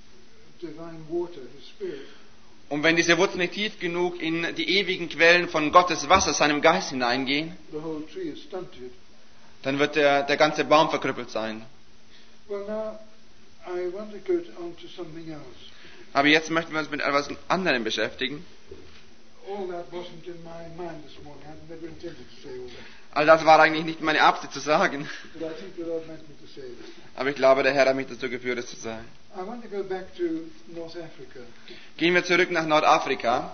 divine water, His Spirit, Und wenn diese Wurzeln nicht tief genug in die ewigen Quellen von Gottes Wasser, seinem Geist hineingehen, the whole tree is stunted. dann wird der, der ganze Baum verkrüppelt sein. Well, now I want to go on to something else. Aber jetzt möchten wir uns mit etwas anderem beschäftigen. All that wasn't in my mind this morning. I never intended to say all that. All das war eigentlich nicht meine Absicht zu sagen. But I think the Lord meant me to say this. Aber ich glaube, der Herr hat mich dazu geführt, es zu sagen. I want to go back to North Africa, Gehen wir zurück nach Nordafrika,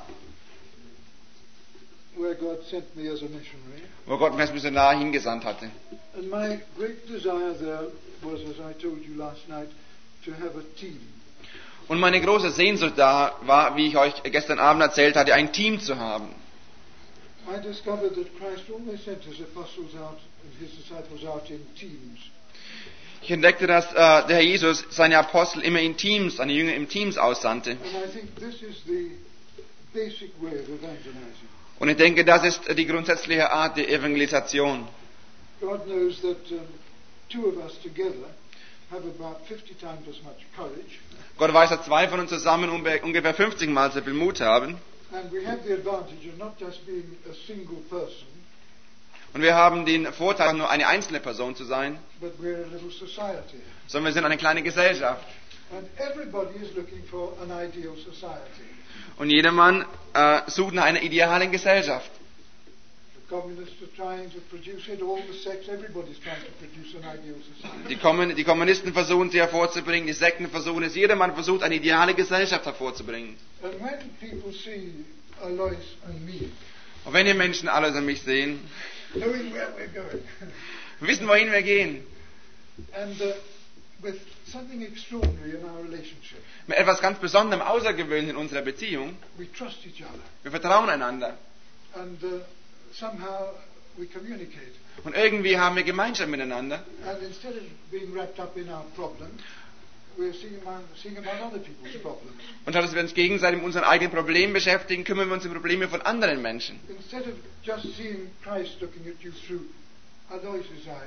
where God sent me as a missionary. wo Gott mich als Missionar hingesandt hatte. And my great desire there was, as I told you last night, to have a team. Und meine große Sehnsucht da war, wie ich euch gestern Abend erzählt hatte, ein Team zu haben. I discovered that Christ always sent his apostles out and his disciples out in teams. Ich entdeckte, dass äh, der Herr Jesus seine Apostel immer in Teams, seine Jünger in Teams aussandte. And I think this is the basic way of evangelizing. Und ich denke, das ist die grundsätzliche Art der Evangelisation. God knows that um, two of us together have about fifty times as much courage, Gott weiß, dass zwei von uns zusammen unbe- ungefähr fünfzig Mal so viel Mut haben. and we have the advantage of not just being a single person, Und wir haben den Vorteil, nur eine einzelne Person zu sein, but we're a little society. sondern wir sind eine kleine Gesellschaft. And everybody is looking for an ideal society. Und jedermann äh, sucht nach einer idealen Gesellschaft. The communists are trying to produce it, all the sects, everybody's trying to produce an ideal society. Die, Kommun- die Kommunisten versuchen sie hervorzubringen, die Sekten versuchen es, jedermann versucht eine ideale Gesellschaft hervorzubringen. And when people see Alois and me, Und wenn die Menschen alles an mich sehen, knowing where we're going, wissen, wohin wir gehen, and uh, with something extraordinary in our relationship, mit etwas ganz Besonderem, Außergewöhnlichem in unserer Beziehung, we trust each other, wir vertrauen einander. and uh, somehow we communicate. Und irgendwie haben wir Gemeinschaft miteinander. And instead of being wrapped up in our problems, we're seeing about, seeing about other people's problems. Und statt dass wir uns gegenseitig mit unseren eigenen Problemen beschäftigen, kümmern wir uns um Probleme von anderen Menschen. Instead of just seeing Christ looking at you through Alois's eyes,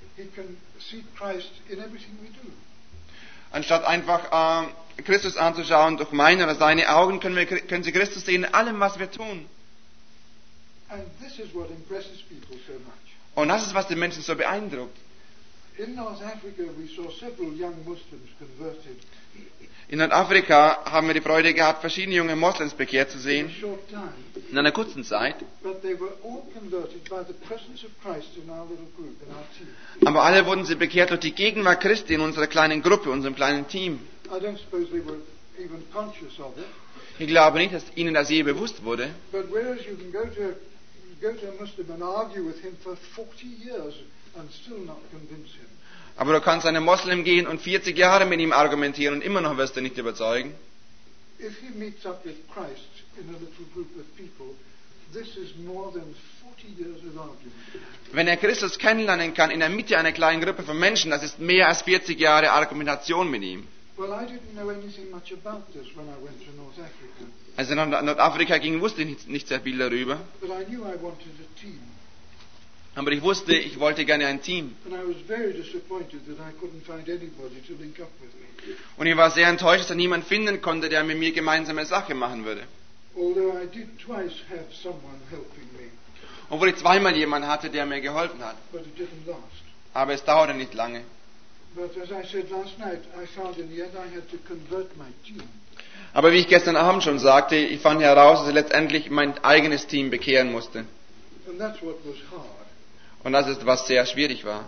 he can see Christ in everything we do. Anstatt einfach äh, Christus anzuschauen durch meine oder seine Augen, können, wir, können sie Christus sehen in allem, was wir tun. And this is what impresses people so much. Und das ist, was die Menschen so beeindruckt. In North Africa we saw several young Muslims converted In Nordafrika haben wir die Freude gehabt, verschiedene junge Moslems bekehrt zu in a sehen, short time. in einer kurzen Zeit. But they were all converted by the presence of Christ in our little group, in our team. Aber alle wurden sie bekehrt durch die Gegenwart Christi in unserer kleinen Gruppe, unserem kleinen Team. I don't suppose they were even conscious of it. Ich glaube nicht, dass ihnen das je bewusst wurde. But whereas you can go to go to a Muslim and argue with him for forty years and still not convince him. Aber du kannst einem Moslem gehen und vierzig Jahre mit ihm argumentieren und immer noch wirst du nicht überzeugen. If he meets up with Christ in a little group of people, this is more than forty years of argument. Wenn er Christus kennenlernen kann in der Mitte einer kleinen Gruppe von Menschen, das ist mehr als vierzig Jahre Argumentation mit ihm. Well, I didn't know anything much about this when I went to North Africa, Als er nach Nordafrika ging, wusste ich nicht, nicht sehr viel darüber. but I knew I wanted a team. Aber ich wusste, ich wollte gerne ein Team. And I was very disappointed that I couldn't find anybody to link up with me. Und ich war sehr enttäuscht, dass er niemanden finden konnte, der mit mir gemeinsame Sache machen würde. Although I did twice have someone helping me, Obwohl ich zweimal jemanden hatte, der mir geholfen hat. but it didn't last. Aber es dauerte nicht lange. But as I said last night, I found in the end I had to convert my team. Aber wie ich gestern Abend schon sagte, ich fand heraus, dass ich letztendlich mein eigenes Team bekehren musste. And that's what was hard. Und das ist, was sehr schwierig war.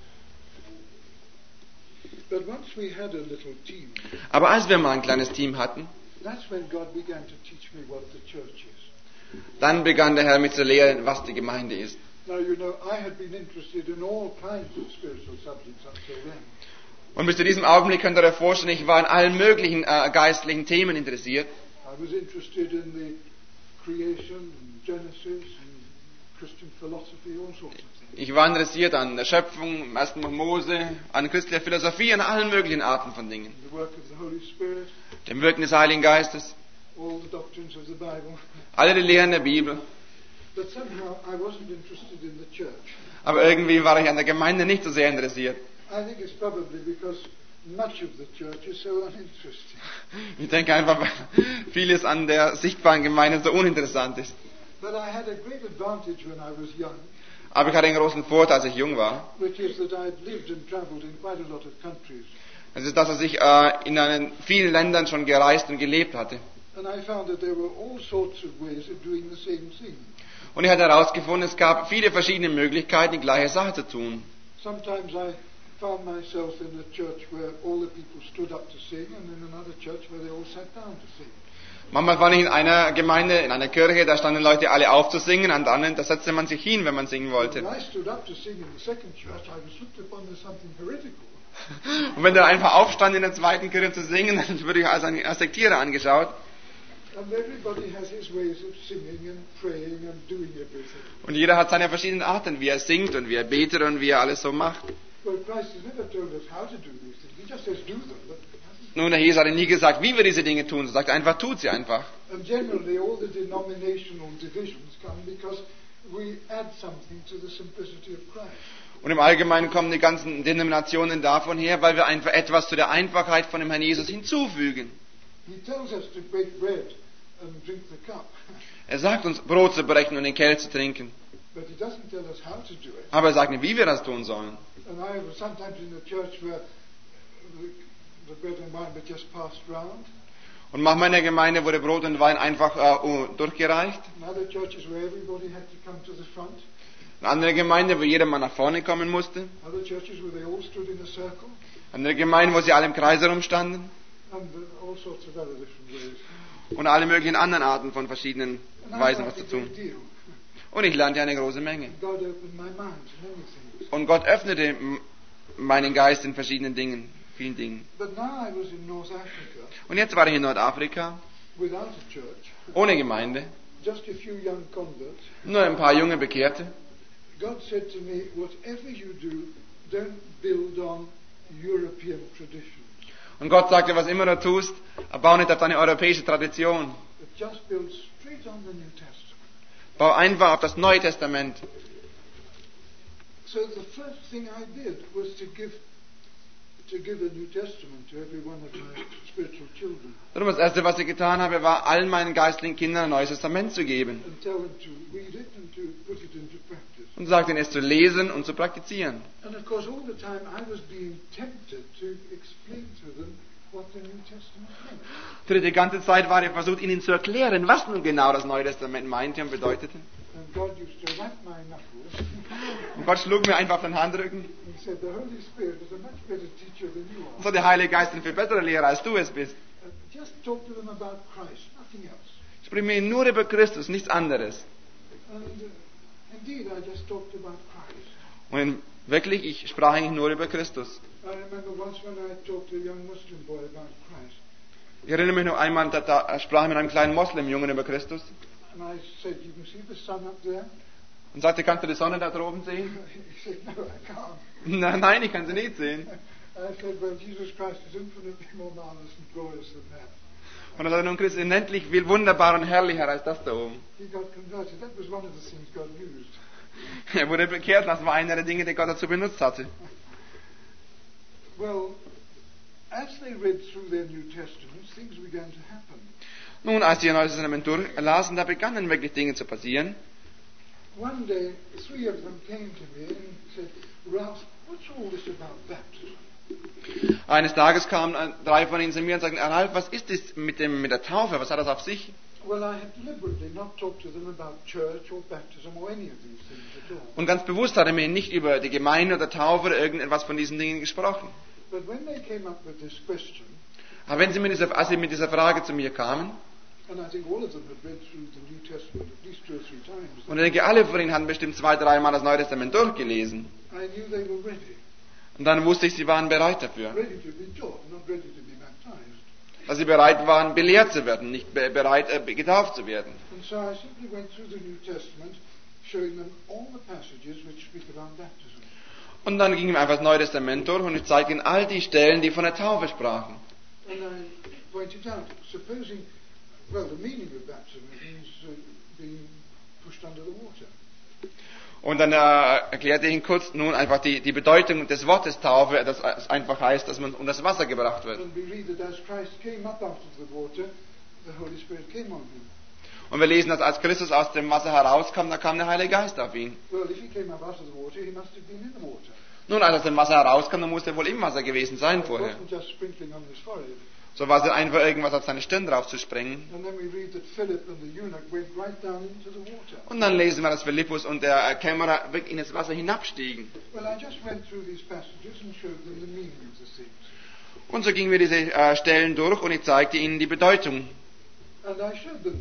But once we had a little team, Aber als wir mal ein kleines Team hatten, that's when God began to teach me what the church is. dann begann der Herr mich zu lehren, was die Gemeinde ist. Now, you know, I had been interested in all kinds of spiritual subjects up till then. Und bis zu diesem Augenblick könnt ihr euch vorstellen, ich war in allen möglichen äh, geistlichen Themen interessiert. I was interested in the creation, and Genesis, and Christian philosophy, all sorts of things. Ich war interessiert an der Schöpfung, im ersten Buch Mose, an christlicher Philosophie, an allen möglichen Arten von Dingen. The work of the Holy Spirit, Dem Wirken des Heiligen Geistes, all the doctrines of the Bible. alle die Lehren der Bibel. But somehow I wasn't interested in the church. Aber irgendwie war ich an der Gemeinde nicht so sehr interessiert. I think it's probably because much of the church is so uninteresting. Ich denke einfach, weil vieles an der sichtbaren Gemeinde so uninteressant ist. But I had a great advantage when I was young, Aber ich hatte einen großen Vorteil, als ich jung war. which is that I'd lived and traveled in quite a lot of countries. Das ist, dass ich äh, in einen, vielen Ländern schon gereist und gelebt hatte. And I found that there were all sorts of ways of doing the same thing. Und ich hatte herausgefunden, es gab viele verschiedene Möglichkeiten, die gleiche Sache zu tun. Sometimes I found myself in a church where all the people stood up to sing, and in another church where they all sat down to sing. Manchmal war ich in einer Gemeinde, in einer Kirche, da standen Leute alle auf zu singen, an der anderen, da setzte man sich hin, wenn man singen wollte. When I stood up to sing in the second church, I was looked upon as something heretical. Und wenn der einfach aufstand, in der zweiten Kirche zu singen, dann wurde ich als ein als Sektierer angeschaut. And everybody has his ways of singing and praying and doing everything. Und jeder hat seine verschiedenen Arten, wie er singt und wie er betet und wie er alles so macht. Well, Christ has never told us how to do these things. He just says do them. But he hasn't. Nun, der Jesus hat nie gesagt, wie wir diese Dinge tun. Er sagt einfach, tut sie einfach. And generally, all the denominational divisions come because we add something to the simplicity of Christ. Und im Allgemeinen kommen die ganzen Denominationen davon her, weil wir einfach etwas zu der Einfachheit von dem Herrn Jesus hinzufügen. He tells us to break bread and drink the cup, Er sagt uns, Brot zu brechen und den Kelch zu trinken. but he doesn't tell us how to do it. Aber er sagt nicht, wie wir das tun sollen. And I was sometimes in a church where the, the bread and wine were just passed round, Und manchmal in der Gemeinde wurde Brot und Wein einfach äh, durchgereicht. and other churches where everybody had to come to the front, Eine andere Gemeinde, wo jeder mal nach vorne kommen musste. other churches where they all stood in a circle, Eine Gemeinde, wo sie alle im Kreis herumstanden. and uh, all sorts of other different ways. Und alle möglichen anderen Arten von verschiedenen And I Weisen, learned was a zu tun. great deal. Und ich lernte eine große Menge. God opened my mind to many things. Und Gott öffnete m- meinen Geist in verschiedenen Dingen, vielen Dingen. But now I was in North Africa Und jetzt war ich in Nordafrika, without a church, ohne Gemeinde, just a few young converts. nur ein paar junge Bekehrte. God said to me, whatever you do, don't build on European traditions, Und Gott sagte, was immer du tust, bau nicht auf deine europäische Tradition. but just build straight on the New Testament. Bau einfach auf das Neue Testament. So the first thing I did was to give to give a New Testament to every one of my spiritual children Darum das Erste, was ich getan habe, war allen meinen geistlichen Kindern ein Neues Testament zu geben. and tell them to read it and to put it into practice. Und sagte ihnen, es zu lesen und zu praktizieren. And of course, all the time I was being tempted to explain to them what the New Testament meant. Für die ganze Zeit war ich versucht, ihnen zu erklären, was nun genau das Neue Testament meinte und bedeutete. And God used to whack my knuckles Und Gott schlug mir einfach auf den Handrücken and said, "The Holy Spirit is a much better teacher than you und are. so, der Heilige Geist ist ein viel besserer Lehrer, als du es bist. Uh, just talk to them about Christ, nothing else." Sprich mir nur über Christus, nichts anderes. And uh, indeed, I just talked about Christ. Und wirklich, ich sprach eigentlich nur über Christus. I remember once when I talked to a young Muslim boy about Christ, Ich erinnere mich noch einmal, da, da sprach ich mit einem kleinen Moslem-Jungen über Christus and I said, "You can see the sun up there?" und sagte, kannst du die Sonne da droben sehen? He said, "No, I can't." Nein, nein, ich kann sie nicht sehen. I said, "Well, Jesus Christ is infinitely more marvelous and glorious than that." Und er sagte, nun Christus ist unendlich viel wunderbarer und herrlicher als das da oben. He got converted. That was one of the things God used. Er wurde bekehrt, das war einer der Dinge, die Gott dazu benutzt hatte. Well, as they read through their New Testaments, things began to happen. Nun, als sie ihr Neues Testament durchlasen, da begannen wirklich Dinge zu passieren. One day, three of them came to me and said, "Ralph, what's all this about baptism?" Eines Tages kamen äh, drei von ihnen zu mir und sagten, Ralf, was ist das mit, dem, mit der Taufe? Was hat das auf sich? Well, I had deliberately not talked to them about church or baptism or any of these things at all. Und ganz bewusst hat er mir nicht über die Gemeinde oder Taufe oder irgendetwas von diesen Dingen gesprochen. But when they came up with this question, Aber wenn sie mit dieser, als sie mit dieser Frage zu mir kamen, and I think all of them had read through the New Testament at least two or three times, und ich denke, alle von ihnen hatten bestimmt zwei, dreimal das Neue Testament durchgelesen. I knew they were ready. Und dann wusste ich, sie waren bereit dafür. Ready to be taught, not ready to be baptized. Dass sie bereit waren, belehrt zu werden, nicht be- bereit, äh, getauft zu werden. And so I simply went through the New Testament, showing them all the passages which speak about baptism. Und dann ging mir einfach das Neue Testament durch und ich zeigte ihnen all die Stellen, die von der Taufe sprachen. And I pointed out, supposing, well, the meaning of baptism means uh, being pushed under the water. Und dann äh, erklärte ich Ihnen kurz nun einfach die, die Bedeutung des Wortes Taufe, dass es einfach heißt, dass man unter das Wasser gebracht wird. And we read that as Christ came up out of the water, the Holy Spirit came on him. Und wir lesen, dass als Christus aus dem Wasser herauskam, da kam der Heilige Geist auf ihn. Well, if he came up out of the water, he must have been in the water. Nun, als er aus dem Wasser herauskam, dann muss er wohl im Wasser gewesen sein It vorher. wasn't just sprinkling on his forehead. So war es einfach irgendwas auf seine Stirn drauf zu sprengen. And then we read that Philip and the eunuch went right down into the water. Und dann lesen wir, dass Philippus und der Kämmerer wirklich in das Wasser hinabstiegen. Well, I just went through these passages and showed them the meaning of the things. Und so gingen wir diese äh, Stellen durch und ich zeigte ihnen die Bedeutung. And I showed them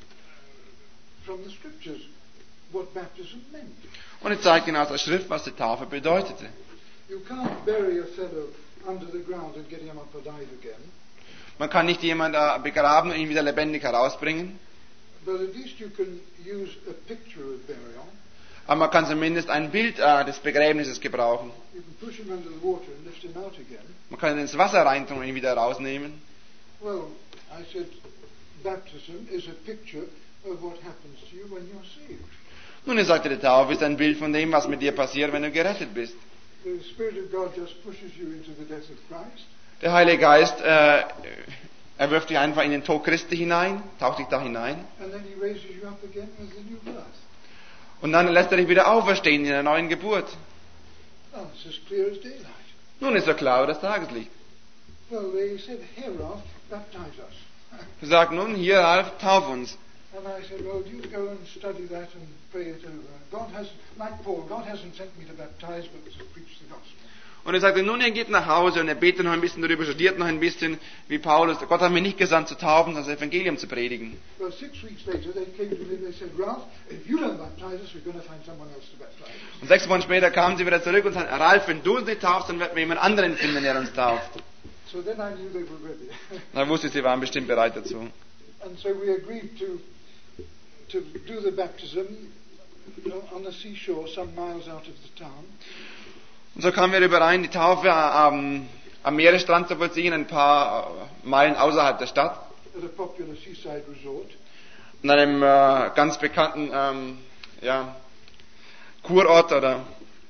from the scriptures what baptism meant. Und ich zeigte ihnen aus der Schrift, was die Taufe bedeutete. You can't bury a fellow under the ground and get him up alive again, Man kann nicht jemanden äh, begraben und ihn wieder lebendig herausbringen, but at least you can use a picture of burial. aber man kann zumindest ein Bild äh, des Begräbnisses gebrauchen. You can push him under the water and lift him out again. Man kann ihn ins Wasser reintun und ihn wieder herausnehmen. Well, I said baptism is a picture of what happens to you when you're saved. Nun, ich sagte, die Taufe ist ein Bild von dem, was mit dir passiert, wenn du gerettet bist. The Spirit of God just pushes you into the death of Christ, Der Heilige Geist, äh, er wirft dich einfach in den Tod Christi hinein, taucht dich da hinein. and then He raises you up again with the new birth. Und dann lässt er dich wieder auferstehen in der neuen Geburt. Oh, it's as clear as daylight. Nun ist er klar, das Tageslicht. Well, they said, "Here, Ralph, baptize us." Er sagt, nun, hier, Ralf, tauf uns. And I said, "Well, you go and study that and pray it over. God has, like Paul, God hasn't sent me to baptize, but to preach the gospel." Und er sagte, nun, ihr geht nach Hause und er betet noch ein bisschen darüber, studiert noch ein bisschen, wie Paulus. Gott hat mich nicht gesandt zu taufen, sondern das Evangelium zu predigen. Well, six weeks later, they came to me and they said, "Ralph, if you don't baptize us, we're going to find someone else to baptize us." Und sechs Wochen später kamen sie wieder zurück und sagten, Ralf, wenn du uns nicht taufst, dann werden wir jemand anderen finden, der uns tauft. So then I knew they were ready. Dann wusste ich, sie waren bestimmt bereit dazu. And so we agreed to to do the baptism on the seashore, some miles out of the town. Und so kamen wir überein, die Taufe am, am Meeresstrand zu vollziehen, ein paar Meilen außerhalb der Stadt, At a popular seaside resort. an einem äh, ganz bekannten ähm, ja, Kurort oder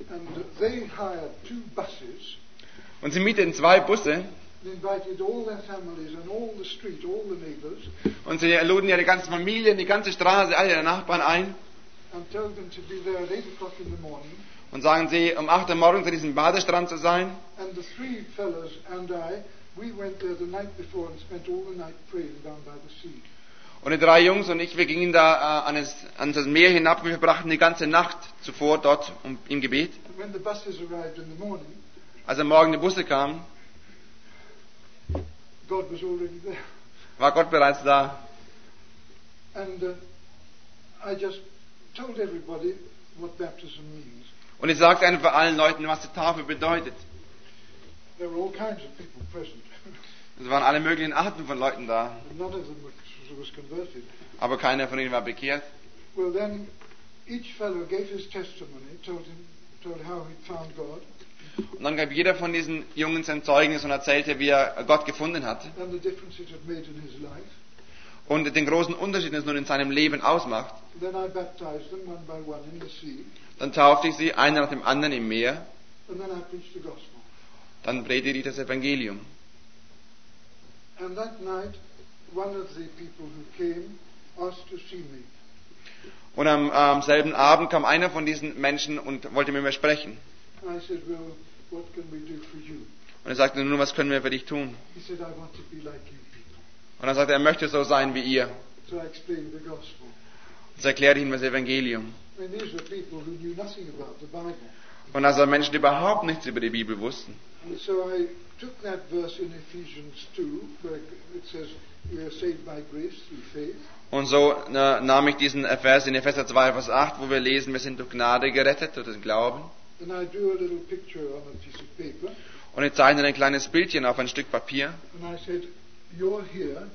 And they hired two buses Und sie mieteten zwei Busse and invited all their families and all the street, all the neighbors, und sie luden ihre ganze Familie, die ganze Straße, alle ihre Nachbarn ein and told them to be there at eight o'clock in the morning. und sagen sie, um acht Uhr morgens an diesem Badestrand zu sein. And the three fellows and I, we went there the night before and spent all the night praying down by the sea. Und die drei Jungs und ich, wir gingen da äh, an, das, an das Meer hinab und wir verbrachten die ganze Nacht zuvor dort um, im Gebet. And when the buses arrived in the morning, Als am Morgen die Busse kamen, God was already there. war Gott bereits da. And uh, I just told everybody what baptism means. Und ich sagte einfach allen Leuten, was die Taufe bedeutet. There were all kinds of people present. Es waren alle möglichen Arten von Leuten da, None of them was, was converted. aber keiner von ihnen war bekehrt. Well, then each fellow gave his testimony, told him, told how he'd found God, Und dann gab jeder von diesen Jungen sein Zeugnis und erzählte, wie er Gott gefunden hatte and the difference it had made in his life. und den großen Unterschied, den es nun in seinem Leben ausmacht. Then I baptized them one by one in the sea, Dann taufte ich sie, einer nach dem anderen im Meer. and then I preached the gospel. Dann predigte ich das Evangelium. And that night, one of the people who came asked to see me. Und am, am selben Abend kam einer von diesen Menschen und wollte mit mir sprechen. I said, well, what can we do for you? Und er sagte, nun, was können wir für dich tun? He said, I want to be like you people. Und dann sagte er, er möchte so sein wie ihr. So I explained the gospel. Und so erklärte ich ihm das Evangelium. And these were people who knew nothing about the Bible. Und also Menschen, die überhaupt nichts über die Bibel wussten. And so I took that verse in Ephesians two, where it says, we are saved by grace through faith. Und so na, nahm ich diesen Vers in Epheser zwei, Vers acht, wo wir lesen, wir sind durch Gnade gerettet, durch den Glauben. And I drew a little picture on a piece of paper. Und ich zeichnete ein kleines Bildchen auf ein Stück Papier. And I said, you're here,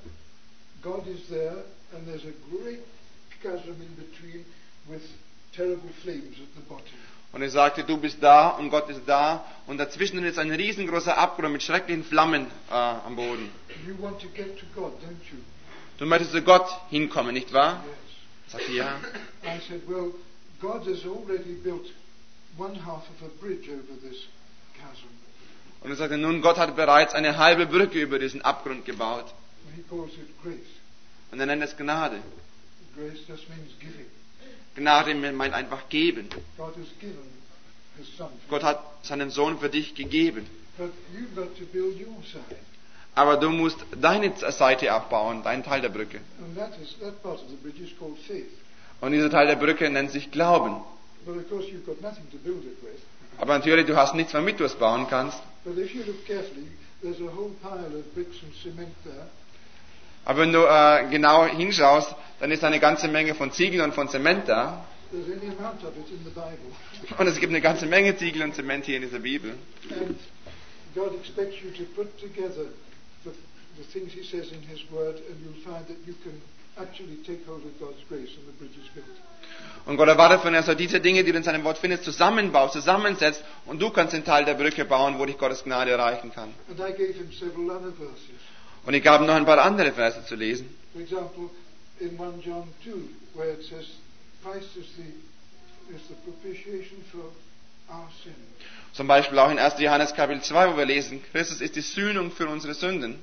God is there, and there's a great chasm in between with terrible flames at the bottom. Und ich sagte, du bist da und Gott ist da. Und dazwischen ist ein riesengroßer Abgrund mit schrecklichen Flammen äh, am Boden. You want to get to God, don't you? Du möchtest zu Gott hinkommen, nicht wahr? Yes. Ich sagte, ja. I said, well, God has already built one half of a bridge over this chasm. Und ich sagte, nun, Gott hat bereits eine halbe Brücke über diesen Abgrund gebaut. And he calls it grace. Und er nennt es Gnade. Grace just means giving. Gnade meint einfach geben. God has given his son. Gott hat seinen Sohn für dich gegeben. But you've got to build your side. Aber du musst deine Seite aufbauen, deinen Teil der Brücke. And that is that part of the bridge is called faith. Und dieser Teil der Brücke nennt sich Glauben. But of course you've got nothing to build it with. Aber natürlich, du hast nichts, womit du es bauen kannst. But if you look carefully, there's a whole pile of bricks and cement there. Aber wenn du äh, genau hinschaust, dann ist eine ganze Menge von Ziegeln und von Zement da. There's any amount of it in the Bible. Und es gibt eine ganze Menge Ziegel und Zement hier in dieser Bibel. And God expects you to put together the, the things he says in his word, and you'll find that you can actually take hold of God's grace and the bridge is built. Und Gott erwartet von dir, dass du diese Dinge, die du in seinem Wort findest, zusammenbaust, zusammensetzt und du kannst den Teil der Brücke bauen, wo dich Gottes Gnade erreichen kann. And I gave him several other verses. Und ich gab ihm noch ein paar andere Verse zu lesen. For example, in First John two, where it says, Christ is the, is the propitiation for our sin. Zum Beispiel auch in erster Johannes Kapitel zwei, wo wir lesen, Christus ist die Sühnung für unsere Sünden.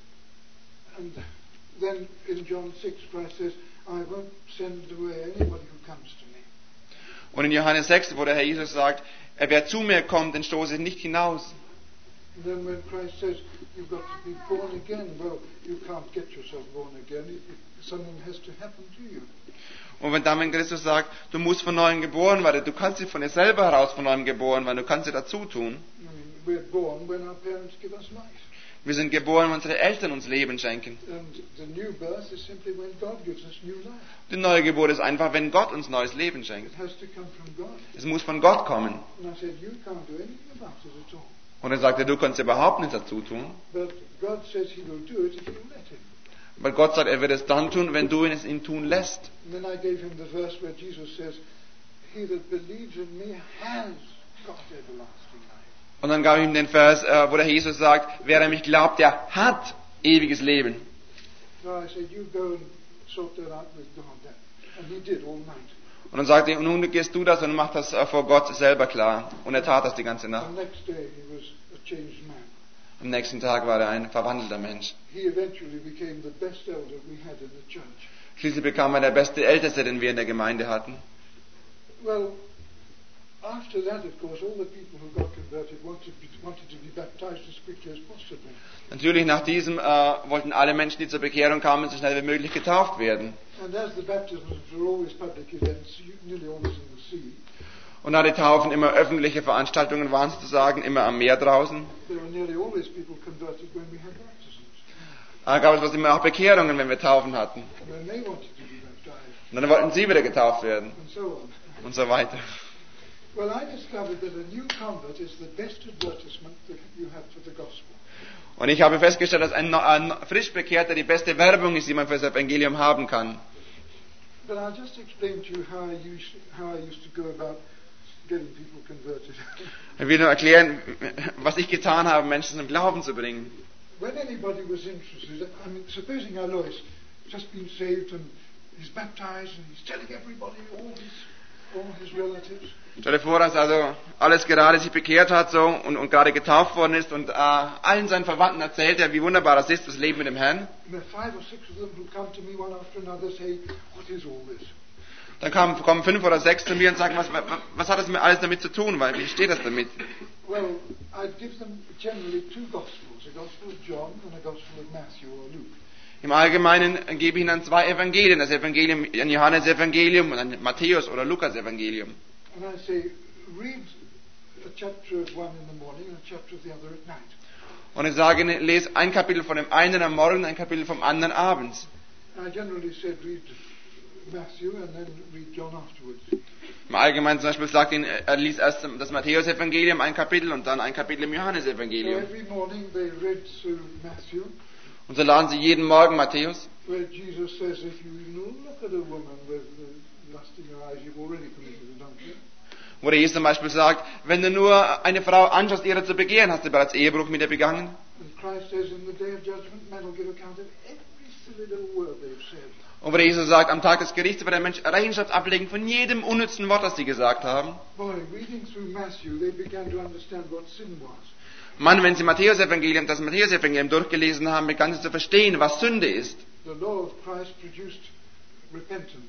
And then in John six, Christ says, I won't send away anybody who comes to me. Und in Johannes sechs, wo der Herr Jesus sagt, wer zu mir kommt, den stoße ich nicht hinaus. And then when Christ says, you've got to be born again, well, you can't get yourself born again. It, it, something has to happen to you. Und wenn dann Christus sagt, du musst von neuem geboren werden, du kannst nicht von dir selber heraus von neuem geboren werden, du kannst dir dazu tun. I mean, we're born when our parents give us life. Wir sind geboren, wenn unsere Eltern uns Leben schenken. And the new birth is simply when God gives us new life. Die neue Geburt ist einfach, wenn Gott uns neues Leben schenkt. It has to come from God. Es muss von Gott kommen. And I said, you can't do anything about it at all. Und er sagte, du kannst überhaupt nichts dazu tun. But God says he will do it if you let him. Weil Gott sagt, er wird es dann tun, wenn du es ihn tun lässt. And then I gave him the verse where Jesus says, he that believes in me has got everlasting life. Und dann gab ich ihm den Vers, äh, wo der Jesus sagt, wer an mich glaubt, der hat ewiges Leben. So I said, you go and sort that out with God then. And he did all night. Und dann sagte er, nun gehst du das und mach das äh, vor Gott selber klar. Und er tat das die ganze Nacht. The next day he was a changed man. Am nächsten Tag war er ein verwandelter Mensch. He eventually became the best elder we had in the church. Schließlich bekam er der beste Älteste, den wir in der Gemeinde hatten. Well, after that, of course, all the people who got converted wanted, wanted to be baptized as quickly as possible. Natürlich nach diesem äh, wollten alle Menschen, die zur Bekehrung kamen, so schnell wie möglich getauft werden. And as the baptisms were always public events, nearly always in the sea, Und da die Taufen immer öffentliche Veranstaltungen waren, sozusagen immer am Meer draußen, there were nearly always people converted when we had baptisms. äh, gab es fast immer auch Bekehrungen, wenn wir Taufen hatten. And then they wanted to be baptized, Und dann wollten sie wieder getauft werden and so on. und so weiter. Well, I discovered that a new convert is the best advertisement that you have for the gospel. Und ich habe festgestellt, dass ein, ein Frischbekehrter die beste Werbung ist, die man für das Evangelium haben kann. But I'll just explain to you how I used, how I used to go about getting people converted. Ich will nur erklären, was ich getan habe, Menschen zum Glauben zu bringen. When anybody was interested, I mean, supposing Alois just been saved and he's baptized and he's telling everybody, all his, all his relatives. Stell dir vor, dass also alles gerade sich bekehrt hat so und, und gerade getauft worden ist und äh, allen seinen Verwandten erzählt er, wie wunderbar das ist, das Leben mit dem Herrn. And there are five or six of them who come to me one after another say, what is all this? Dann kamen, kommen fünf oder sechs zu mir und sagen, was, was, was hat das mit alles damit zu tun? Weil, wie steht das damit? Well, I'd give them generally two gospels, a gospel of John and a gospel of Matthew or Luke. Im Allgemeinen gebe ich ihnen zwei Evangelien, das Evangelium, ein Johannes-Evangelium und ein Matthäus- oder Lukas-Evangelium. And I say, read a chapter of one in the morning and a chapter of the other at night. Und ich sage ihnen, lese ein Kapitel von dem einen am Morgen, ein Kapitel vom anderen abends. I generally said, read Matthew and then read John afterwards. Im Allgemeinen zum Beispiel sagt ihn, er liest erst das Matthäus-Evangelium, ein Kapitel, und dann ein Kapitel im So Johannes-Evangelium. every morning they read through Matthew, Und so laden sie jeden Morgen Matthäus, where Jesus says, if you look at a woman with uh, lust in your eyes, you've already committed adultery. wo der Jesus zum Beispiel sagt, wenn du nur eine Frau anschaust, ihre zu begehren, hast du bereits Ehebruch mit ihr begangen. And Christ says, in the day of judgment, men will give account of every silly little word they've said. Und wo der Jesus sagt, am Tag des Gerichts wird der Mensch Rechenschaft ablegen von jedem unnützen Wort, das sie gesagt haben. Boy, reading through Matthew, they began to understand what sin was. Mann, wenn sie Matthäus-Evangelium, das Matthäus-Evangelium durchgelesen haben, begannen sie zu verstehen, was Sünde ist. The law of Christ produced repentance.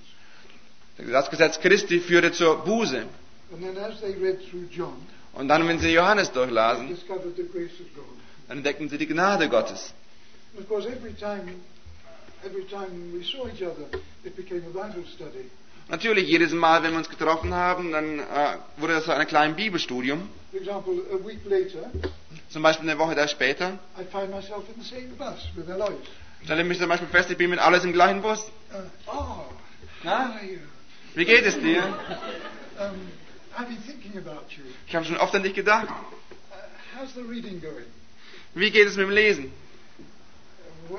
Das Gesetz Christi führte zur Buße. And then as they read through John, Und dann, wenn sie Johannes they durchlasen, discovered the grace of God. dann entdeckten sie die Gnade Gottes. And of course, every time, every time we saw each other, it became a Bible study. Natürlich, jedes Mal, wenn wir uns getroffen haben, dann äh, wurde das zu einem kleinen Bibelstudium. For example, a week later, Zum Beispiel eine Woche da später. I find myself in the same bus with Alois. Stelle mich zum Beispiel fest, ich bin mit alles im gleichen Bus. Uh, oh, Na? how are you? Wie geht es dir? Um, I've been thinking about you. Ich habe schon oft an dich gedacht. Uh, how's the reading going? Wie geht es mit dem Lesen? Well,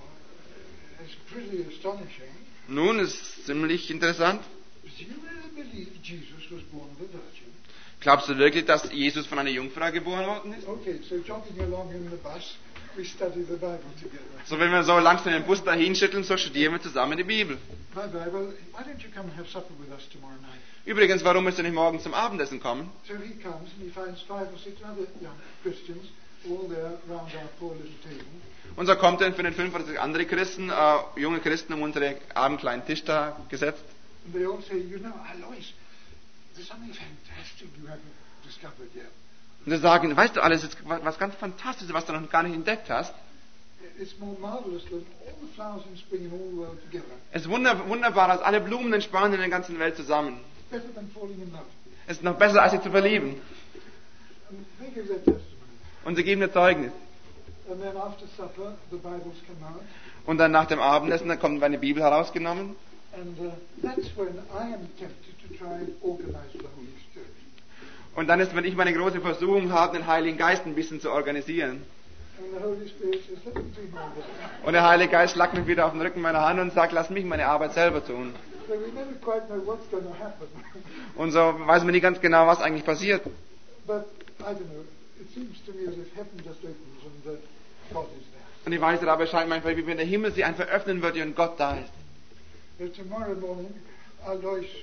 it's pretty astonishing. Nun, ist ziemlich interessant. Do you really believe Jesus was born of a virgin? Glaubst du wirklich, dass Jesus von einer Jungfrau geboren worden ist? Okay, so jogging along in the bus, we study the Bible together. So, wenn wir so langsam den Bus dahin schütteln, so studieren wir zusammen die Bibel. My Bible, why don't you come and have supper with us tomorrow night? Übrigens, warum müsst ihr nicht morgen zum Abendessen kommen? So he comes and he finds five or six other young Christians all there round our poor little table. Und so kommt er für den fünf oder sechs andere Christen, äh, junge Christen, um unseren armen kleinen Tisch da gesetzt. And they all say, you know, Alois, there's something fantastic you haven't discovered yet. Und sie sagen, weißt du alles, ist was ganz Fantastisches, was du noch gar nicht entdeckt hast. It's more marvelous than all the flowers in spring in all the world together. Es ist wunder, wunderbar, als alle Blumen in Spanien in der ganzen Welt zusammen. Better than falling in love. Es ist noch besser, als sich zu verlieben. And they give their testimony. Und sie geben ihr Zeugnis. And then after supper, the Bibles come out. Und dann nach dem Abendessen, dann kommt eine Bibel herausgenommen. And uh, that's when I am tempted to try and organize the Holy Spirit. Und dann ist, wenn ich meine große Versuchung habe, den Heiligen Geist ein bisschen zu organisieren. And the Holy Spirit says, let me do my work. Und der Heilige Geist schlagt mich wieder auf den Rücken meiner Hand und sagt, lass mich meine Arbeit selber tun. So we never quite know what's going to happen. Und so weiß man nicht ganz genau, was eigentlich passiert. But I don't know. It seems to me as if heaven just opens and uh, God is there. Und ich weiß, aber es scheint manchmal, wie wenn der Himmel sich einfach öffnen würde und Gott da ist. So tomorrow morning, Alois, in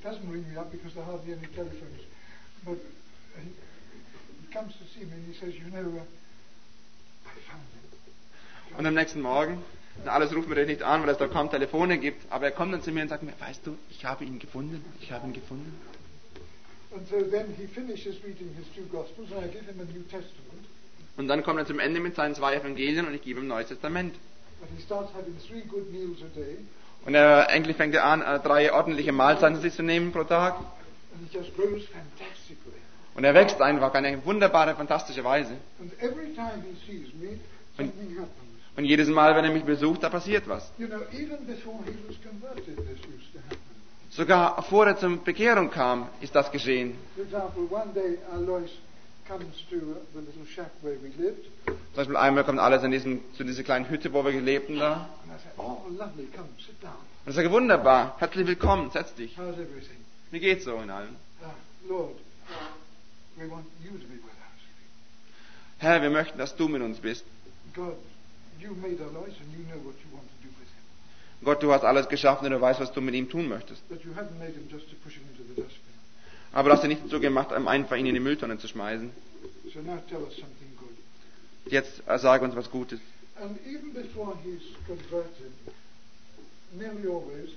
doesn't ring me up because there are hardly any telephones. But he, he comes to see me and he says, you know, uh, I found him. Und am nächsten Morgen, na, alles ruft mir das nicht an, weil es da kaum Telefone gibt, aber er kommt dann zu mir und sagt mir, weißt du, ich habe ihn gefunden, ich habe ihn gefunden. And so then he finishes reading his two Gospels and I give him a New Testament. Und dann kommt er zum Ende mit seinen zwei Evangelien und ich gebe ihm ein Neues Testament. And he starts having three good meals a day. Und er, endlich fängt er an, drei ordentliche Mahlzeiten sich zu nehmen pro Tag. And he just grows fantastically. Und er wächst einfach auf eine wunderbare, fantastische Weise. And every time he sees me, something happens. Und jedes Mal, wenn er mich besucht, da passiert was. You know, even before he was converted, this used to happen. Sogar vor er zur Bekehrung kam, ist das geschehen. For example, one day Alois comes to the little shack where we lived. Zum Beispiel einmal kommt alles in diesen, zu dieser kleinen Hütte, wo wir gelebt haben. Da. And I said, oh, lovely, come, sit down. Und ich sage, wunderbar, herzlich willkommen, setz dich. How's everything? Wie geht's so in allem? Ah, Lord, we want you to be with us. Herr, wir möchten, dass du mit uns bist. God, you made Alois and you know what you want to do with him. Gott, du hast alles geschaffen und du weißt, was du mit ihm tun möchtest. But you haven't made him just to push him into the dustbin. Aber du hast ihn nicht so gemacht, um einfach ihn in die Mülltonne zu schmeißen. So now tell us something good. Jetzt äh, sag uns was Gutes. And even before he's converted, nearly always,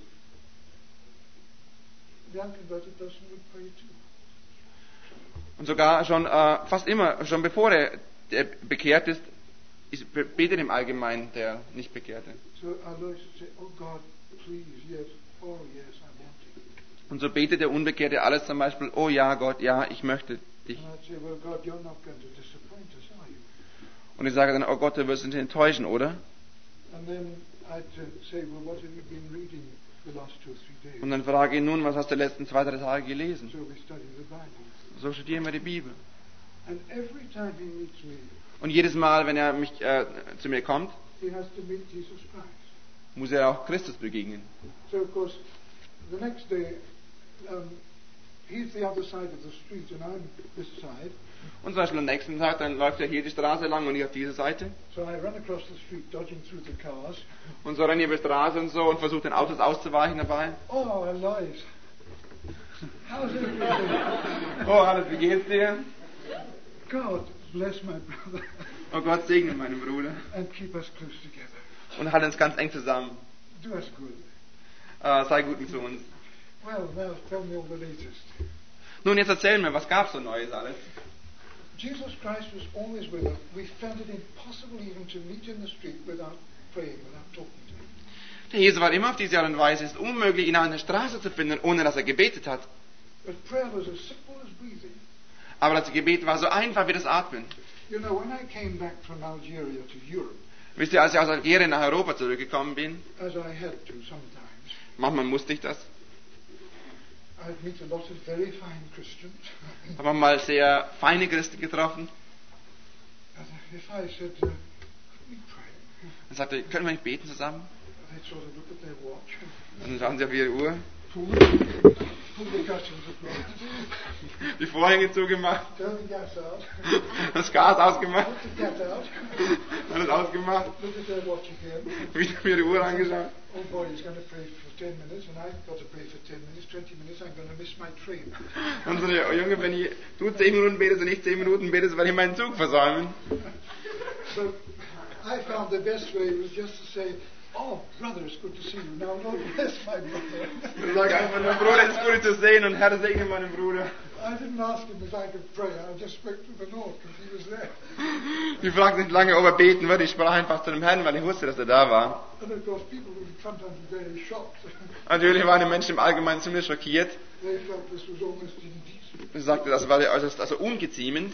the unconverted person would pray too. Und sogar schon äh, fast immer, schon bevor er, der bekehrt ist, ist, betet im Allgemeinen der Nicht-Bekehrte. So Alois would say, oh God, please, yes, oh yes, I want it. Und so betet der Unbekehrte alles zum Beispiel, oh ja Gott, ja, ich möchte dich. And I'd say, well God, you're not going to disappoint us, are you? Und ich sage dann, oh Gott, du wirst uns nicht enttäuschen, oder? And then I'd uh, say, well what have you been reading the last two or three days? Und dann frage ich ihn nun, was hast du die letzten zwei, drei Tage gelesen? So we study the Bible. So studieren wir die Bibel. And every time he meets me, Und jedes Mal, wenn er mich äh, zu mir kommt, he has to meet Jesus Christ. muss er auch Christus begegnen. So of course, the next day, um, he's the other side of the street and I'm this side. Und zum Beispiel am nächsten Tag, dann läuft er hier die Straße lang und ich auf diese Seite. So I run across the street, dodging through the cars. Und so renne ich über die Straße und so und versuche den Autos auszuweichen dabei. Oh, Alois, how's everything? Oh, alles, wie geht's dir? God bless my brother Oh Gott, segne meinen Bruder. and keep us close together. Und halt uns ganz eng zusammen. Do us good. Äh, sei gut zu uns. Well, now tell me all the latest. Nun, jetzt erzähl mir, was gab's so Neues alles? Jesus Christ was always with us. We found it impossible even to meet in the street without praying, without talking to him. Der Jesus war immer auf diese Art und Weise. Es ist unmöglich, ihn an der Straße zu finden, ohne dass er gebetet hat. But prayer was as simple as breathing. Aber das Gebet war so einfach wie das Atmen. You know, when I came back from Algeria to Europe, Wisst ihr, als ich aus Algerien nach Europa zurückgekommen bin, as I had to sometimes, manchmal musste ich das, I'd meet a lot of very fine Christians. habe manchmal sehr feine Christen getroffen And if I said, uh, we pray, und sagte, können wir nicht beten zusammen? they'd sort of look at their watch, Und dann schauen sie auf ihre Uhr, pull, pull the curtains across, die Vorhänge zugemacht, turn the gas out, das Gas ausgemacht, put the cat out, alles ausgemacht, look at their watch again. wieder auf ihre Uhr angeschaut. Oh boy, he's going to pray for ten minutes, and I've got to pray for ten minutes, twenty minutes, I'm going to miss my train. Und so eine Junge, wenn ich, du zehn Minuten betest und ich zehn Minuten betest, werde ich meinen Zug versäumen. So I found the best way was just to say, oh, brother, it's good to see you. Now, Lord bless my brother. Ich sage einfach nur, Bruder, es ist gut zu sehen und Herr segne meinen Bruder. I didn't ask him if I could pray. I just spoke to the Lord because he was there. Ich fragte nicht lange, ob er beten würde. Ich sprach einfach zu dem Herrn, weil ich wusste, dass er da war. And of course, people would sometimes be very shocked. Natürlich waren die Menschen im Allgemeinen ziemlich schockiert. They felt this was almost indecent. Ich sagte, das war äußerst also ungeziemend.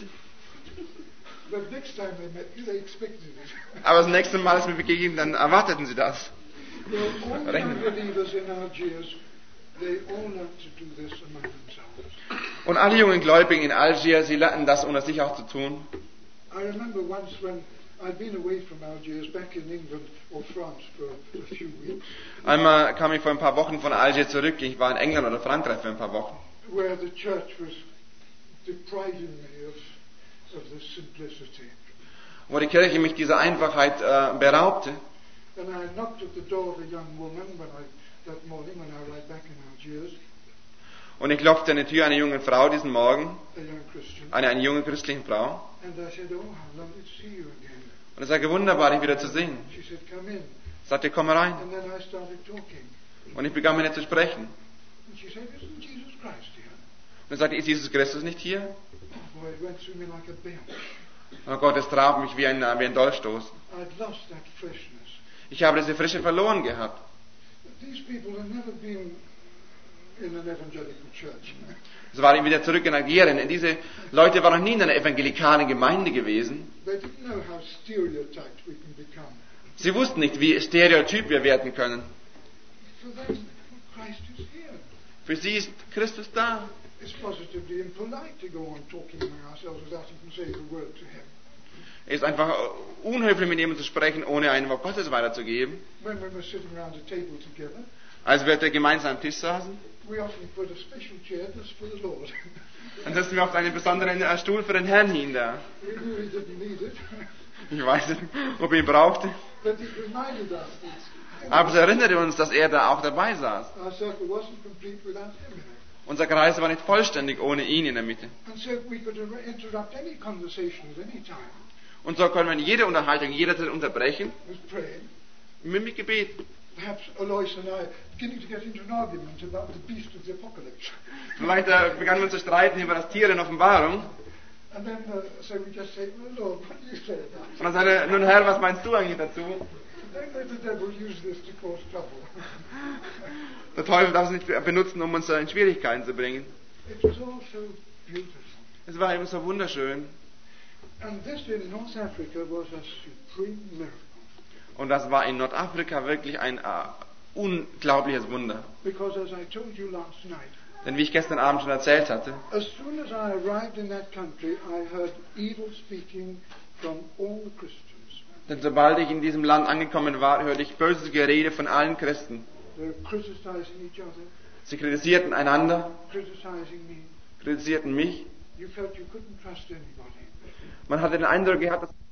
But next time they met you, they expected it. Aber das nächste Mal, als wir begegnen, dann erwarteten sie das. Well, all the unbelievers in Algiers, they all learned to do this among themselves. Und alle jungen Gläubigen in Algier, sie lernten das unter sich auch zu tun. I remember once when I'd been away from Algiers, back in England or France for a few weeks, Einmal kam ich vor ein paar Wochen von Algier zurück. Ich war in England oder Frankreich für ein paar Wochen. where the church was depriving me of, of the simplicity. Wo die Kirche mich dieser Einfachheit äh, beraubte. And I knocked at the door of a young woman when I, that morning when I arrived back in Algiers. Und ich klopfte an die Tür einer jungen Frau diesen Morgen, a young Christian, eine, eine junge christliche Frau. and I said, oh, how lovely to see you again. Und ich sagte, wunderbar, dich wieder zu sehen. She said, come in. Ich sagte, komm rein. And then I started talking. Und ich begann mit ihr zu sprechen. And she said, isn't Jesus Christ here? Und ich sagte, ist Jesus Christus nicht hier? Oh, boy, it went through me like a bell. Oh Gott, es traf mich wie ein, wie ein Dolchstoß. I'd lost that freshness. Ich habe diese Frische verloren gehabt. These people have never been in an evangelical church. Es war wieder zurück in Algerien. Diese Leute waren noch nie in einer evangelikalen Gemeinde gewesen. They didn't know how stereotyped we can become. Sie wussten nicht, wie stereotyp wir werden können. For them, Christ is here. Für sie ist Christus da. It's positively impolite to go on talking among ourselves without even saying a word to him. Es ist einfach unhöflich, mit jemandem zu sprechen, ohne ein Wort Gottes weiterzugeben. When we were sitting around a table together, Als wir gemeinsam am Tisch saßen, we often put a special chair just for the Lord. dann setzten wir auf einen besonderen äh, Stuhl für den Herrn hin da. We really didn't need it, Ich weiß nicht, ob er ihn brauchte. but it reminded us that Aber es erinnerte uns, dass er da auch dabei saß. our circle wasn't complete without him in it. Unser Kreis war nicht vollständig ohne ihn in der Mitte. And so we could inter- interrupt any conversation at any time Und so können wir jede Unterhaltung jederzeit unterbrechen with praying. mit dem Gebet. Perhaps Alois and I beginning to get into an argument about the beast of the apocalypse. Vielleicht äh, begannen wir zu streiten über das Tier in Offenbarung. And then, uh, so we just say, well, Lord, what do you say about it? Und dann sagte er, nun Herr, was meinst du eigentlich dazu? Don't let the devil use this to cause trouble. Der Teufel darf es nicht benutzen, um uns in Schwierigkeiten zu bringen. It was all so beautiful. Es war immer so wunderschön. And this in North Africa was a supreme miracle. Und das war in Nordafrika wirklich ein äh, unglaubliches Wunder. Because as I told you last night, Denn wie ich gestern Abend schon erzählt hatte, as soon as I arrived in that country, I heard evil speaking from all the Christians. denn sobald ich in diesem Land angekommen war, hörte ich böses Gerede von allen Christen. They were criticizing each other, Sie kritisierten einander, criticizing me. kritisierten mich. You felt you couldn't trust anybody. Man hatte den Eindruck gehabt, dass